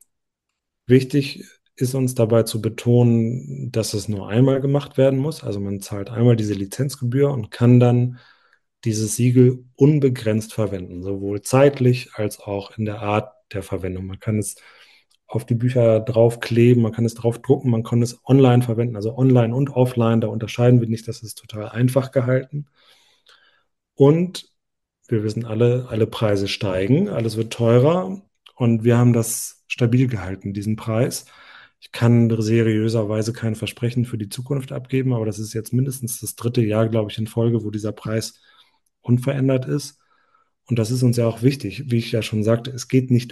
Wichtig ist uns dabei zu betonen, dass es nur einmal gemacht werden muss. Also man zahlt einmal diese Lizenzgebühr und kann dann dieses Siegel unbegrenzt verwenden, sowohl zeitlich als auch in der Art der Verwendung. Man kann es auf die Bücher draufkleben, man kann es draufdrucken, man kann es online verwenden, also online und offline. Da unterscheiden wir nicht, das ist total einfach gehalten. Und wir wissen alle Preise steigen, alles wird teurer und wir haben das stabil gehalten, diesen Preis. Ich kann seriöserweise kein Versprechen für die Zukunft abgeben, aber das ist jetzt mindestens das 3. Jahr, glaube ich, in Folge, wo dieser Preis unverändert ist. Und das ist uns ja auch wichtig. Wie ich ja schon sagte, es geht nicht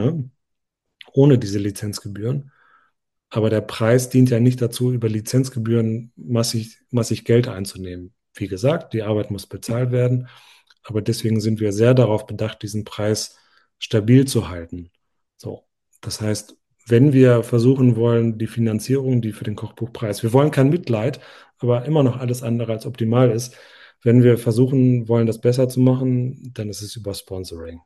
ohne diese Lizenzgebühren. Aber der Preis dient ja nicht dazu, über Lizenzgebühren massig Geld einzunehmen. Wie gesagt, die Arbeit muss bezahlt werden. Aber deswegen sind wir sehr darauf bedacht, diesen Preis stabil zu halten. So. Das heißt, wenn wir versuchen wollen, die Finanzierung, die für den Kochbuchpreis, wir wollen kein Mitleid, aber immer noch alles andere als optimal ist. Wenn wir versuchen wollen, das besser zu machen, dann ist es über Sponsoring.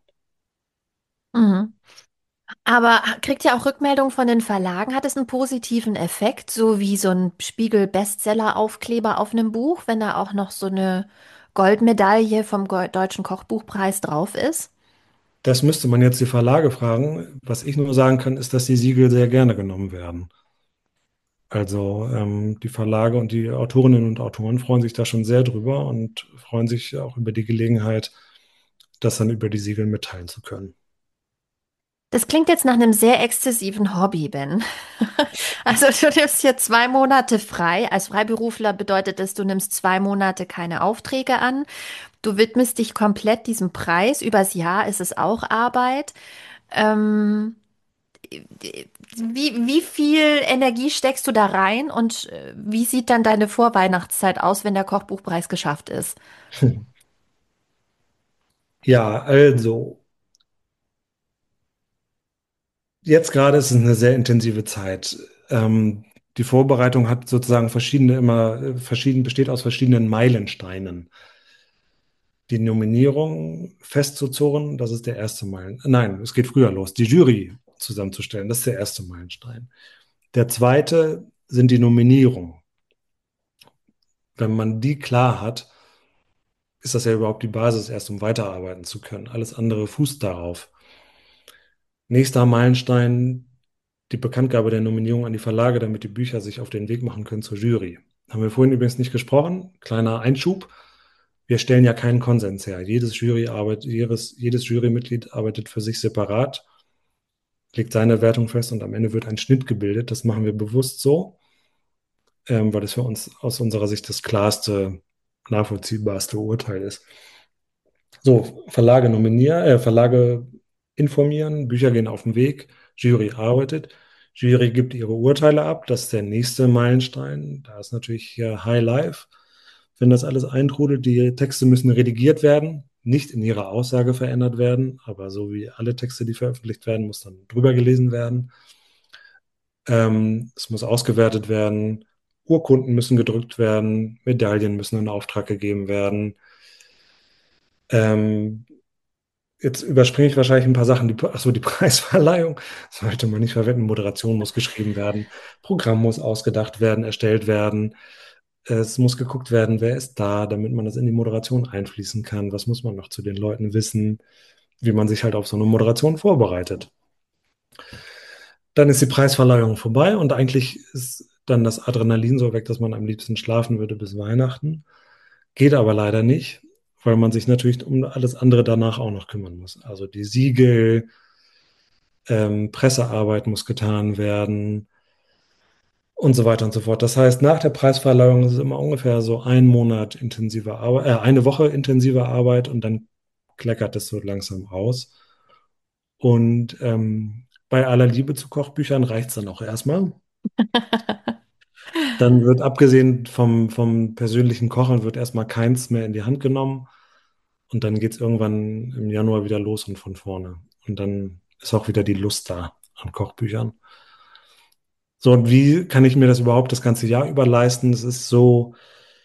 Mhm. Aber kriegt ihr auch Rückmeldung von den Verlagen? Hat es einen positiven Effekt, so wie so ein Spiegel-Bestseller-Aufkleber auf einem Buch, wenn da auch noch so eine Goldmedaille vom Deutschen Kochbuchpreis drauf ist? Das müsste man jetzt die Verlage fragen. Was ich nur sagen kann, ist, dass die Siegel sehr gerne genommen werden. Also die Verlage und die Autorinnen und Autoren freuen sich da schon sehr drüber und freuen sich auch über die Gelegenheit, das dann über die Siegel mitteilen zu können. Das klingt jetzt nach einem sehr exzessiven Hobby, Ben. Also du nimmst hier 2 Monate frei. Als Freiberufler bedeutet das, du nimmst 2 Monate keine Aufträge an. Du widmest dich komplett diesem Preis. Übers Jahr ist es auch Arbeit. Ähm, wie viel Energie steckst du da rein und wie sieht dann deine Vorweihnachtszeit aus, wenn der Kochbuchpreis geschafft ist? Ja, also, jetzt gerade ist es eine sehr intensive Zeit. Die Vorbereitung hat sozusagen besteht aus verschiedenen Meilensteinen. Die Nominierung festzuzurren, das ist der erste Meilenstein. Nein, es geht früher los. Die Jury zusammenzustellen, das ist der erste Meilenstein. Der zweite sind die Nominierungen. Wenn man die klar hat, ist das ja überhaupt die Basis erst, um weiterarbeiten zu können. Alles andere fußt darauf. Nächster Meilenstein, die Bekanntgabe der Nominierung an die Verlage, damit die Bücher sich auf den Weg machen können zur Jury. Haben wir vorhin übrigens nicht gesprochen. Kleiner Einschub. Wir stellen ja keinen Konsens her. Jedes Jurymitglied arbeitet für sich separat, legt seine Wertung fest und am Ende wird ein Schnitt gebildet. Das machen wir bewusst so, weil es für uns aus unserer Sicht das klarste, nachvollziehbarste Urteil ist. So, Verlage informieren, Bücher gehen auf den Weg, Jury arbeitet, Jury gibt ihre Urteile ab, das ist der nächste Meilenstein. Da ist natürlich hier High Life. Wenn das alles eintrudelt, die Texte müssen redigiert werden, nicht in ihrer Aussage verändert werden, aber so wie alle Texte, die veröffentlicht werden, muss dann drüber gelesen werden. Es muss ausgewertet werden, Urkunden müssen gedrückt werden, Medaillen müssen in Auftrag gegeben werden. Ähm, Jetzt überspringe ich wahrscheinlich ein paar Sachen. Achso, die Preisverleihung sollte man nicht verwenden. Moderation muss geschrieben werden. Programm muss ausgedacht werden, erstellt werden. Es muss geguckt werden, wer ist da, damit man das in die Moderation einfließen kann. Was muss man noch zu den Leuten wissen, wie man sich halt auf so eine Moderation vorbereitet. Dann ist die Preisverleihung vorbei und eigentlich ist dann das Adrenalin so weg, dass man am liebsten schlafen würde bis Weihnachten. Geht aber leider nicht, weil man sich natürlich um alles andere danach auch noch kümmern muss. Also die Siegel, Pressearbeit muss getan werden und so weiter und so fort. Das heißt, nach der Preisverleihung ist es immer ungefähr so ein Monat intensive Arbeit, eine Woche intensive Arbeit und dann kleckert es so langsam aus. Und bei aller Liebe zu Kochbüchern reicht es dann auch erstmal. Dann wird abgesehen vom persönlichen Kochen, wird erstmal keins mehr in die Hand genommen. Und dann geht es irgendwann im Januar wieder los und von vorne. Und dann ist auch wieder die Lust da an Kochbüchern. So, und wie kann ich mir das überhaupt das ganze Jahr über leisten? Es ist so,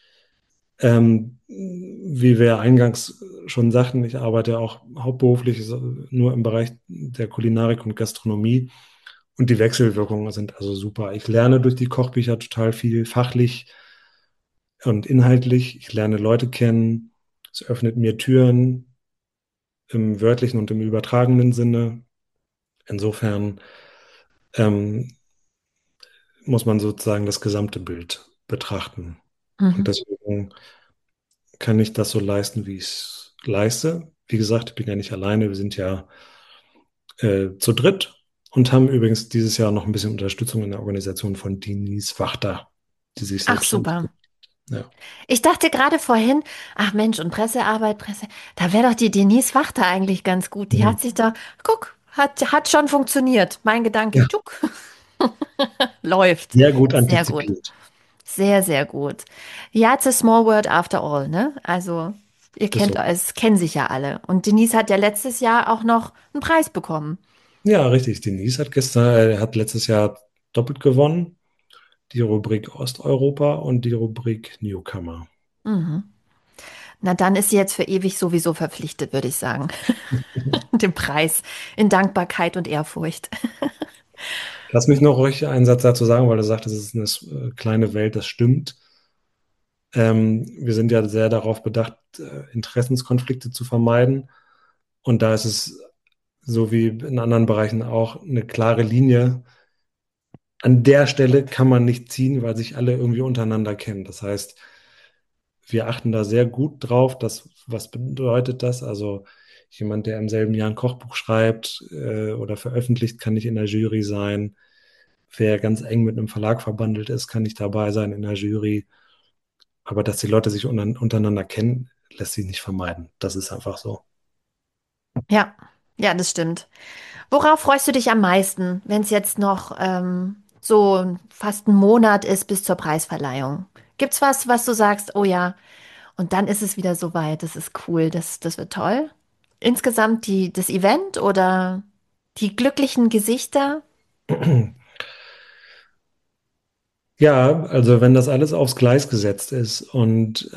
wie wir eingangs schon sagten, ich arbeite auch hauptberuflich nur im Bereich der Kulinarik und Gastronomie. Und die Wechselwirkungen sind also super. Ich lerne durch die Kochbücher total viel fachlich und inhaltlich. Ich lerne Leute kennen. Es öffnet mir Türen im wörtlichen und im übertragenen Sinne. Insofern ähm, muss man sozusagen das gesamte Bild betrachten. Und Mhm. deswegen kann ich das so leisten, wie ich es leiste. Wie gesagt, ich bin ja nicht alleine. Wir sind ja zu dritt und haben übrigens dieses Jahr noch ein bisschen Unterstützung in der Organisation von Denise Wachter, die sich Ach, selbstständig super. gemacht hat. Ja. Ich dachte gerade vorhin, ach Mensch, und Pressearbeit, da wäre doch die Denise Wachter eigentlich ganz gut. Die Mhm. hat sich da, guck, hat schon funktioniert. Mein Gedanke, Ja, tschuk, läuft. sehr gut Sehr gut. antizipiert. Sehr, sehr gut. Ja, it's a small world after all, ne? Also, ihr Ist kennt so. es, kennen sich ja alle. Und Denise hat ja letztes Jahr auch noch einen Preis bekommen. Ja, richtig. Denise hat letztes Jahr doppelt gewonnen. Die Rubrik Osteuropa und die Rubrik Newcomer. Mhm. Na, dann ist sie jetzt für ewig sowieso verpflichtet, würde ich sagen. Dem Preis in Dankbarkeit und Ehrfurcht. Lass mich noch ruhig einen Satz dazu sagen, weil du sagtest, es ist eine kleine Welt, das stimmt. Wir sind ja sehr darauf bedacht, Interessenskonflikte zu vermeiden. Und da ist es so wie in anderen Bereichen auch eine klare Linie. An der Stelle kann man nicht ziehen, weil sich alle irgendwie untereinander kennen. Das heißt, wir achten da sehr gut drauf, was bedeutet das? Also Jemand, der im selben Jahr ein Kochbuch schreibt oder veröffentlicht, kann nicht in der Jury sein. Wer ganz eng mit einem Verlag verbandelt ist, kann nicht dabei sein in der Jury. Aber dass die Leute sich untereinander kennen, lässt sich nicht vermeiden. Das ist einfach so. Ja, ja, das stimmt. Worauf freust du dich am meisten, wenn es jetzt noch so fast ein Monat ist bis zur Preisverleihung? Gibt's was, was du sagst, oh ja, und dann ist es wieder soweit, das ist cool, das wird toll? Insgesamt das Event oder die glücklichen Gesichter? Ja, also wenn das alles aufs Gleis gesetzt ist und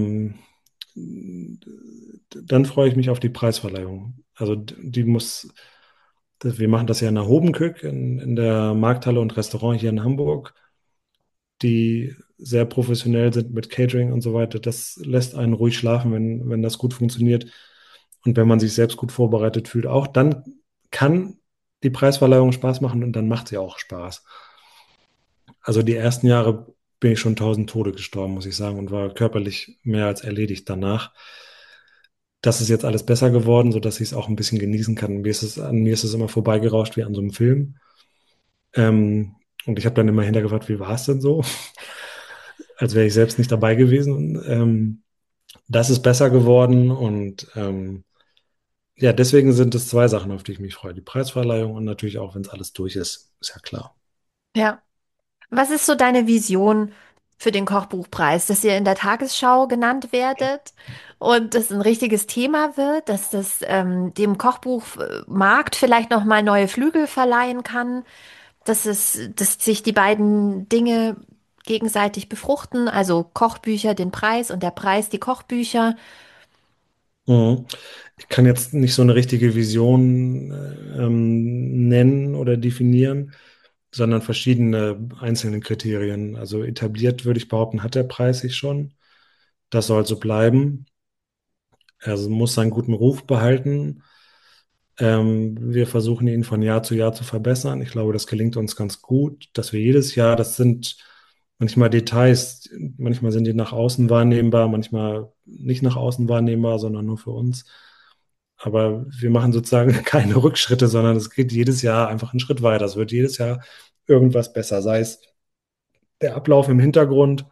dann freue ich mich auf die Preisverleihung. Also die muss, wir machen das ja in der Hobenkück in der Markthalle und Restaurant hier in Hamburg, die sehr professionell sind mit Catering und so weiter. Das lässt einen ruhig schlafen, wenn das gut funktioniert und wenn man sich selbst gut vorbereitet fühlt. Auch dann kann die Preisverleihung Spaß machen und dann macht sie auch Spaß. Also die ersten Jahre bin ich schon 1000 Tode gestorben, muss ich sagen, und war körperlich mehr als erledigt danach. Das ist jetzt alles besser geworden, sodass ich es auch ein bisschen genießen kann. An mir ist es immer vorbeigerauscht wie an so einem Film. Und ich habe dann immer hintergefragt, wie war es denn so? Als wäre ich selbst nicht dabei gewesen. Das ist besser geworden und ja, deswegen sind es zwei Sachen, auf die ich mich freue. Die Preisverleihung und natürlich auch, wenn es alles durch ist, ist ja klar. Ja. Was ist so deine Vision für den Kochbuchpreis? Dass ihr in der Tagesschau genannt werdet und das ein richtiges Thema wird, dass das dem Kochbuchmarkt vielleicht noch mal neue Flügel verleihen kann, dass sich die beiden Dinge gegenseitig befruchten, also Kochbücher den Preis und der Preis die Kochbücher. Mhm. Ich kann jetzt nicht so eine richtige Vision nennen oder definieren, sondern verschiedene einzelne Kriterien. Also etabliert, würde ich behaupten, hat der Preis sich schon. Das soll so bleiben. Er muss seinen guten Ruf behalten. Wir versuchen ihn von Jahr zu Jahr zu verbessern. Ich glaube, das gelingt uns ganz gut, dass wir jedes Jahr, das sind manchmal Details, manchmal sind die nach außen wahrnehmbar, manchmal nicht nach außen wahrnehmbar, sondern nur für uns. Aber wir machen sozusagen keine Rückschritte, sondern es geht jedes Jahr einfach einen Schritt weiter. Es wird jedes Jahr irgendwas besser, sei es der Ablauf im Hintergrund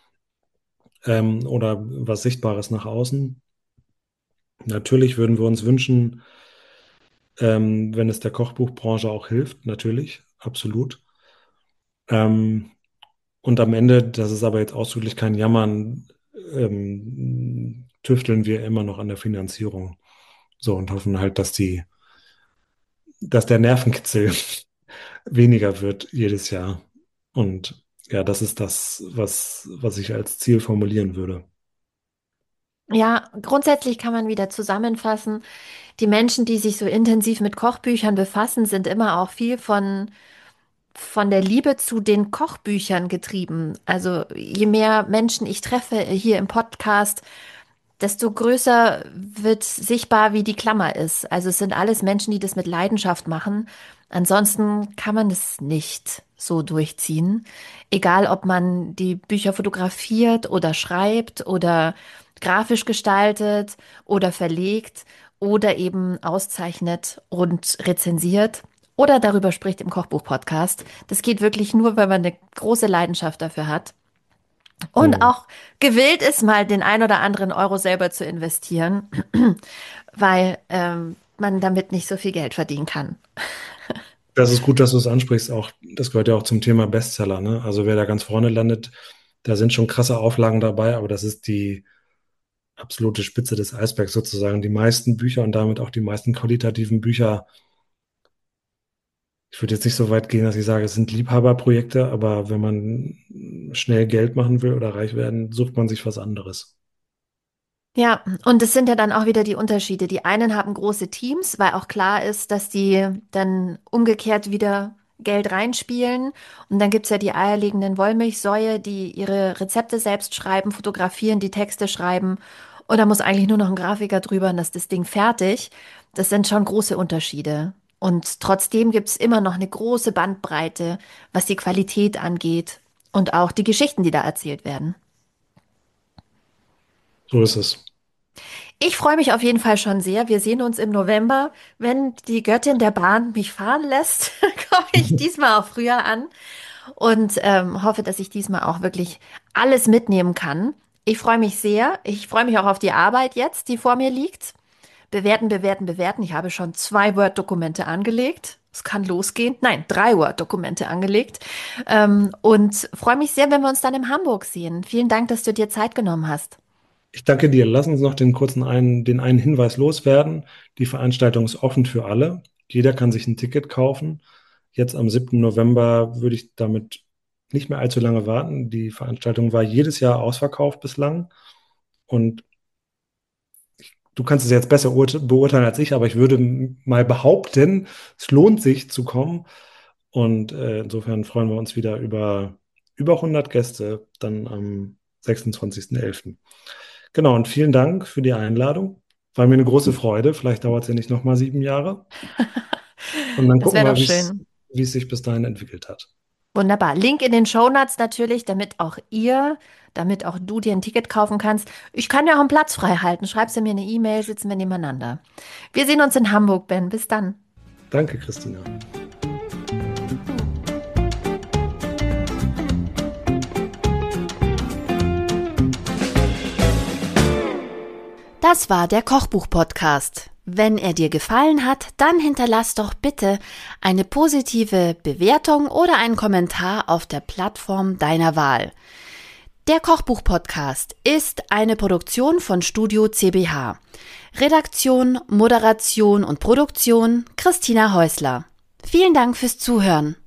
oder was Sichtbares nach außen. Natürlich würden wir uns wünschen, wenn es der Kochbuchbranche auch hilft, natürlich, absolut. Ähm, und am Ende, das ist aber jetzt ausdrücklich kein Jammern, tüfteln wir immer noch an der Finanzierung. So und hoffen halt, dass der Nervenkitzel weniger wird jedes Jahr. Und ja, das ist das, was ich als Ziel formulieren würde. Ja, grundsätzlich kann man wieder zusammenfassen, die Menschen, die sich so intensiv mit Kochbüchern befassen, sind immer auch viel von der Liebe zu den Kochbüchern getrieben. Also je mehr Menschen ich treffe hier im Podcast, desto größer wird sichtbar, wie die Klammer ist. Also es sind alles Menschen, die das mit Leidenschaft machen. Ansonsten kann man es nicht so durchziehen. Egal, ob man die Bücher fotografiert oder schreibt oder grafisch gestaltet oder verlegt oder eben auszeichnet und rezensiert oder darüber spricht im Kochbuch-Podcast. Das geht wirklich nur, wenn man eine große Leidenschaft dafür hat. Und Mhm. auch gewillt ist, mal den ein oder anderen Euro selber zu investieren, weil man damit nicht so viel Geld verdienen kann. Das ist gut, dass du es ansprichst. Auch, das gehört ja auch zum Thema Bestseller, ne? Also wer da ganz vorne landet, da sind schon krasse Auflagen dabei, aber das ist die absolute Spitze des Eisbergs sozusagen. Die meisten Bücher und damit auch die meisten qualitativen Bücher. Ich würde jetzt nicht so weit gehen, dass ich sage, es sind Liebhaberprojekte, aber wenn man schnell Geld machen will oder reich werden, sucht man sich was anderes. Ja, und es sind ja dann auch wieder die Unterschiede. Die einen haben große Teams, weil auch klar ist, dass die dann umgekehrt wieder Geld reinspielen. Und dann gibt's ja die eierlegenden Wollmilchsäue, die ihre Rezepte selbst schreiben, fotografieren, die Texte schreiben. Und da muss eigentlich nur noch ein Grafiker drüber und dann ist das Ding fertig. Das sind schon große Unterschiede. Und trotzdem gibt's immer noch eine große Bandbreite, was die Qualität angeht und auch die Geschichten, die da erzählt werden. So ist es. Ich freue mich auf jeden Fall schon sehr. Wir sehen uns im November. Wenn die Göttin der Bahn mich fahren lässt, komme ich diesmal auch früher an und hoffe, dass ich diesmal auch wirklich alles mitnehmen kann. Ich freue mich sehr. Ich freue mich auch auf die Arbeit jetzt, die vor mir liegt. Bewerten, bewerten, bewerten. Ich habe schon 2 Word-Dokumente angelegt. Es kann losgehen. Nein, 3 Word-Dokumente angelegt. Und freue mich sehr, wenn wir uns dann in Hamburg sehen. Vielen Dank, dass du dir Zeit genommen hast. Ich danke dir. Lass uns noch den einen Hinweis loswerden. Die Veranstaltung ist offen für alle. Jeder kann sich ein Ticket kaufen. Jetzt am 7. November würde ich damit nicht mehr allzu lange warten. Die Veranstaltung war jedes Jahr ausverkauft bislang. Und du kannst es jetzt besser beurteilen als ich, aber ich würde mal behaupten, es lohnt sich zu kommen. Und insofern freuen wir uns wieder über 100 Gäste dann am 26.11. Genau, und vielen Dank für die Einladung. War mir eine große Freude. Vielleicht dauert es ja nicht nochmal 7 Jahre. Und dann Das gucken wäre wir, doch schön. wie es sich bis dahin entwickelt hat. Wunderbar. Link in den Shownotes natürlich, damit auch du dir ein Ticket kaufen kannst. Ich kann ja auch einen Platz frei halten. Schreibst du mir eine E-Mail, sitzen wir nebeneinander. Wir sehen uns in Hamburg, Ben. Bis dann. Danke, Christina. Das war der Kochbuch-Podcast. Wenn er dir gefallen hat, dann hinterlass doch bitte eine positive Bewertung oder einen Kommentar auf der Plattform deiner Wahl. Der Kochbuch-Podcast ist eine Produktion von Studio CBH. Redaktion, Moderation und Produktion Christina Häusler. Vielen Dank fürs Zuhören.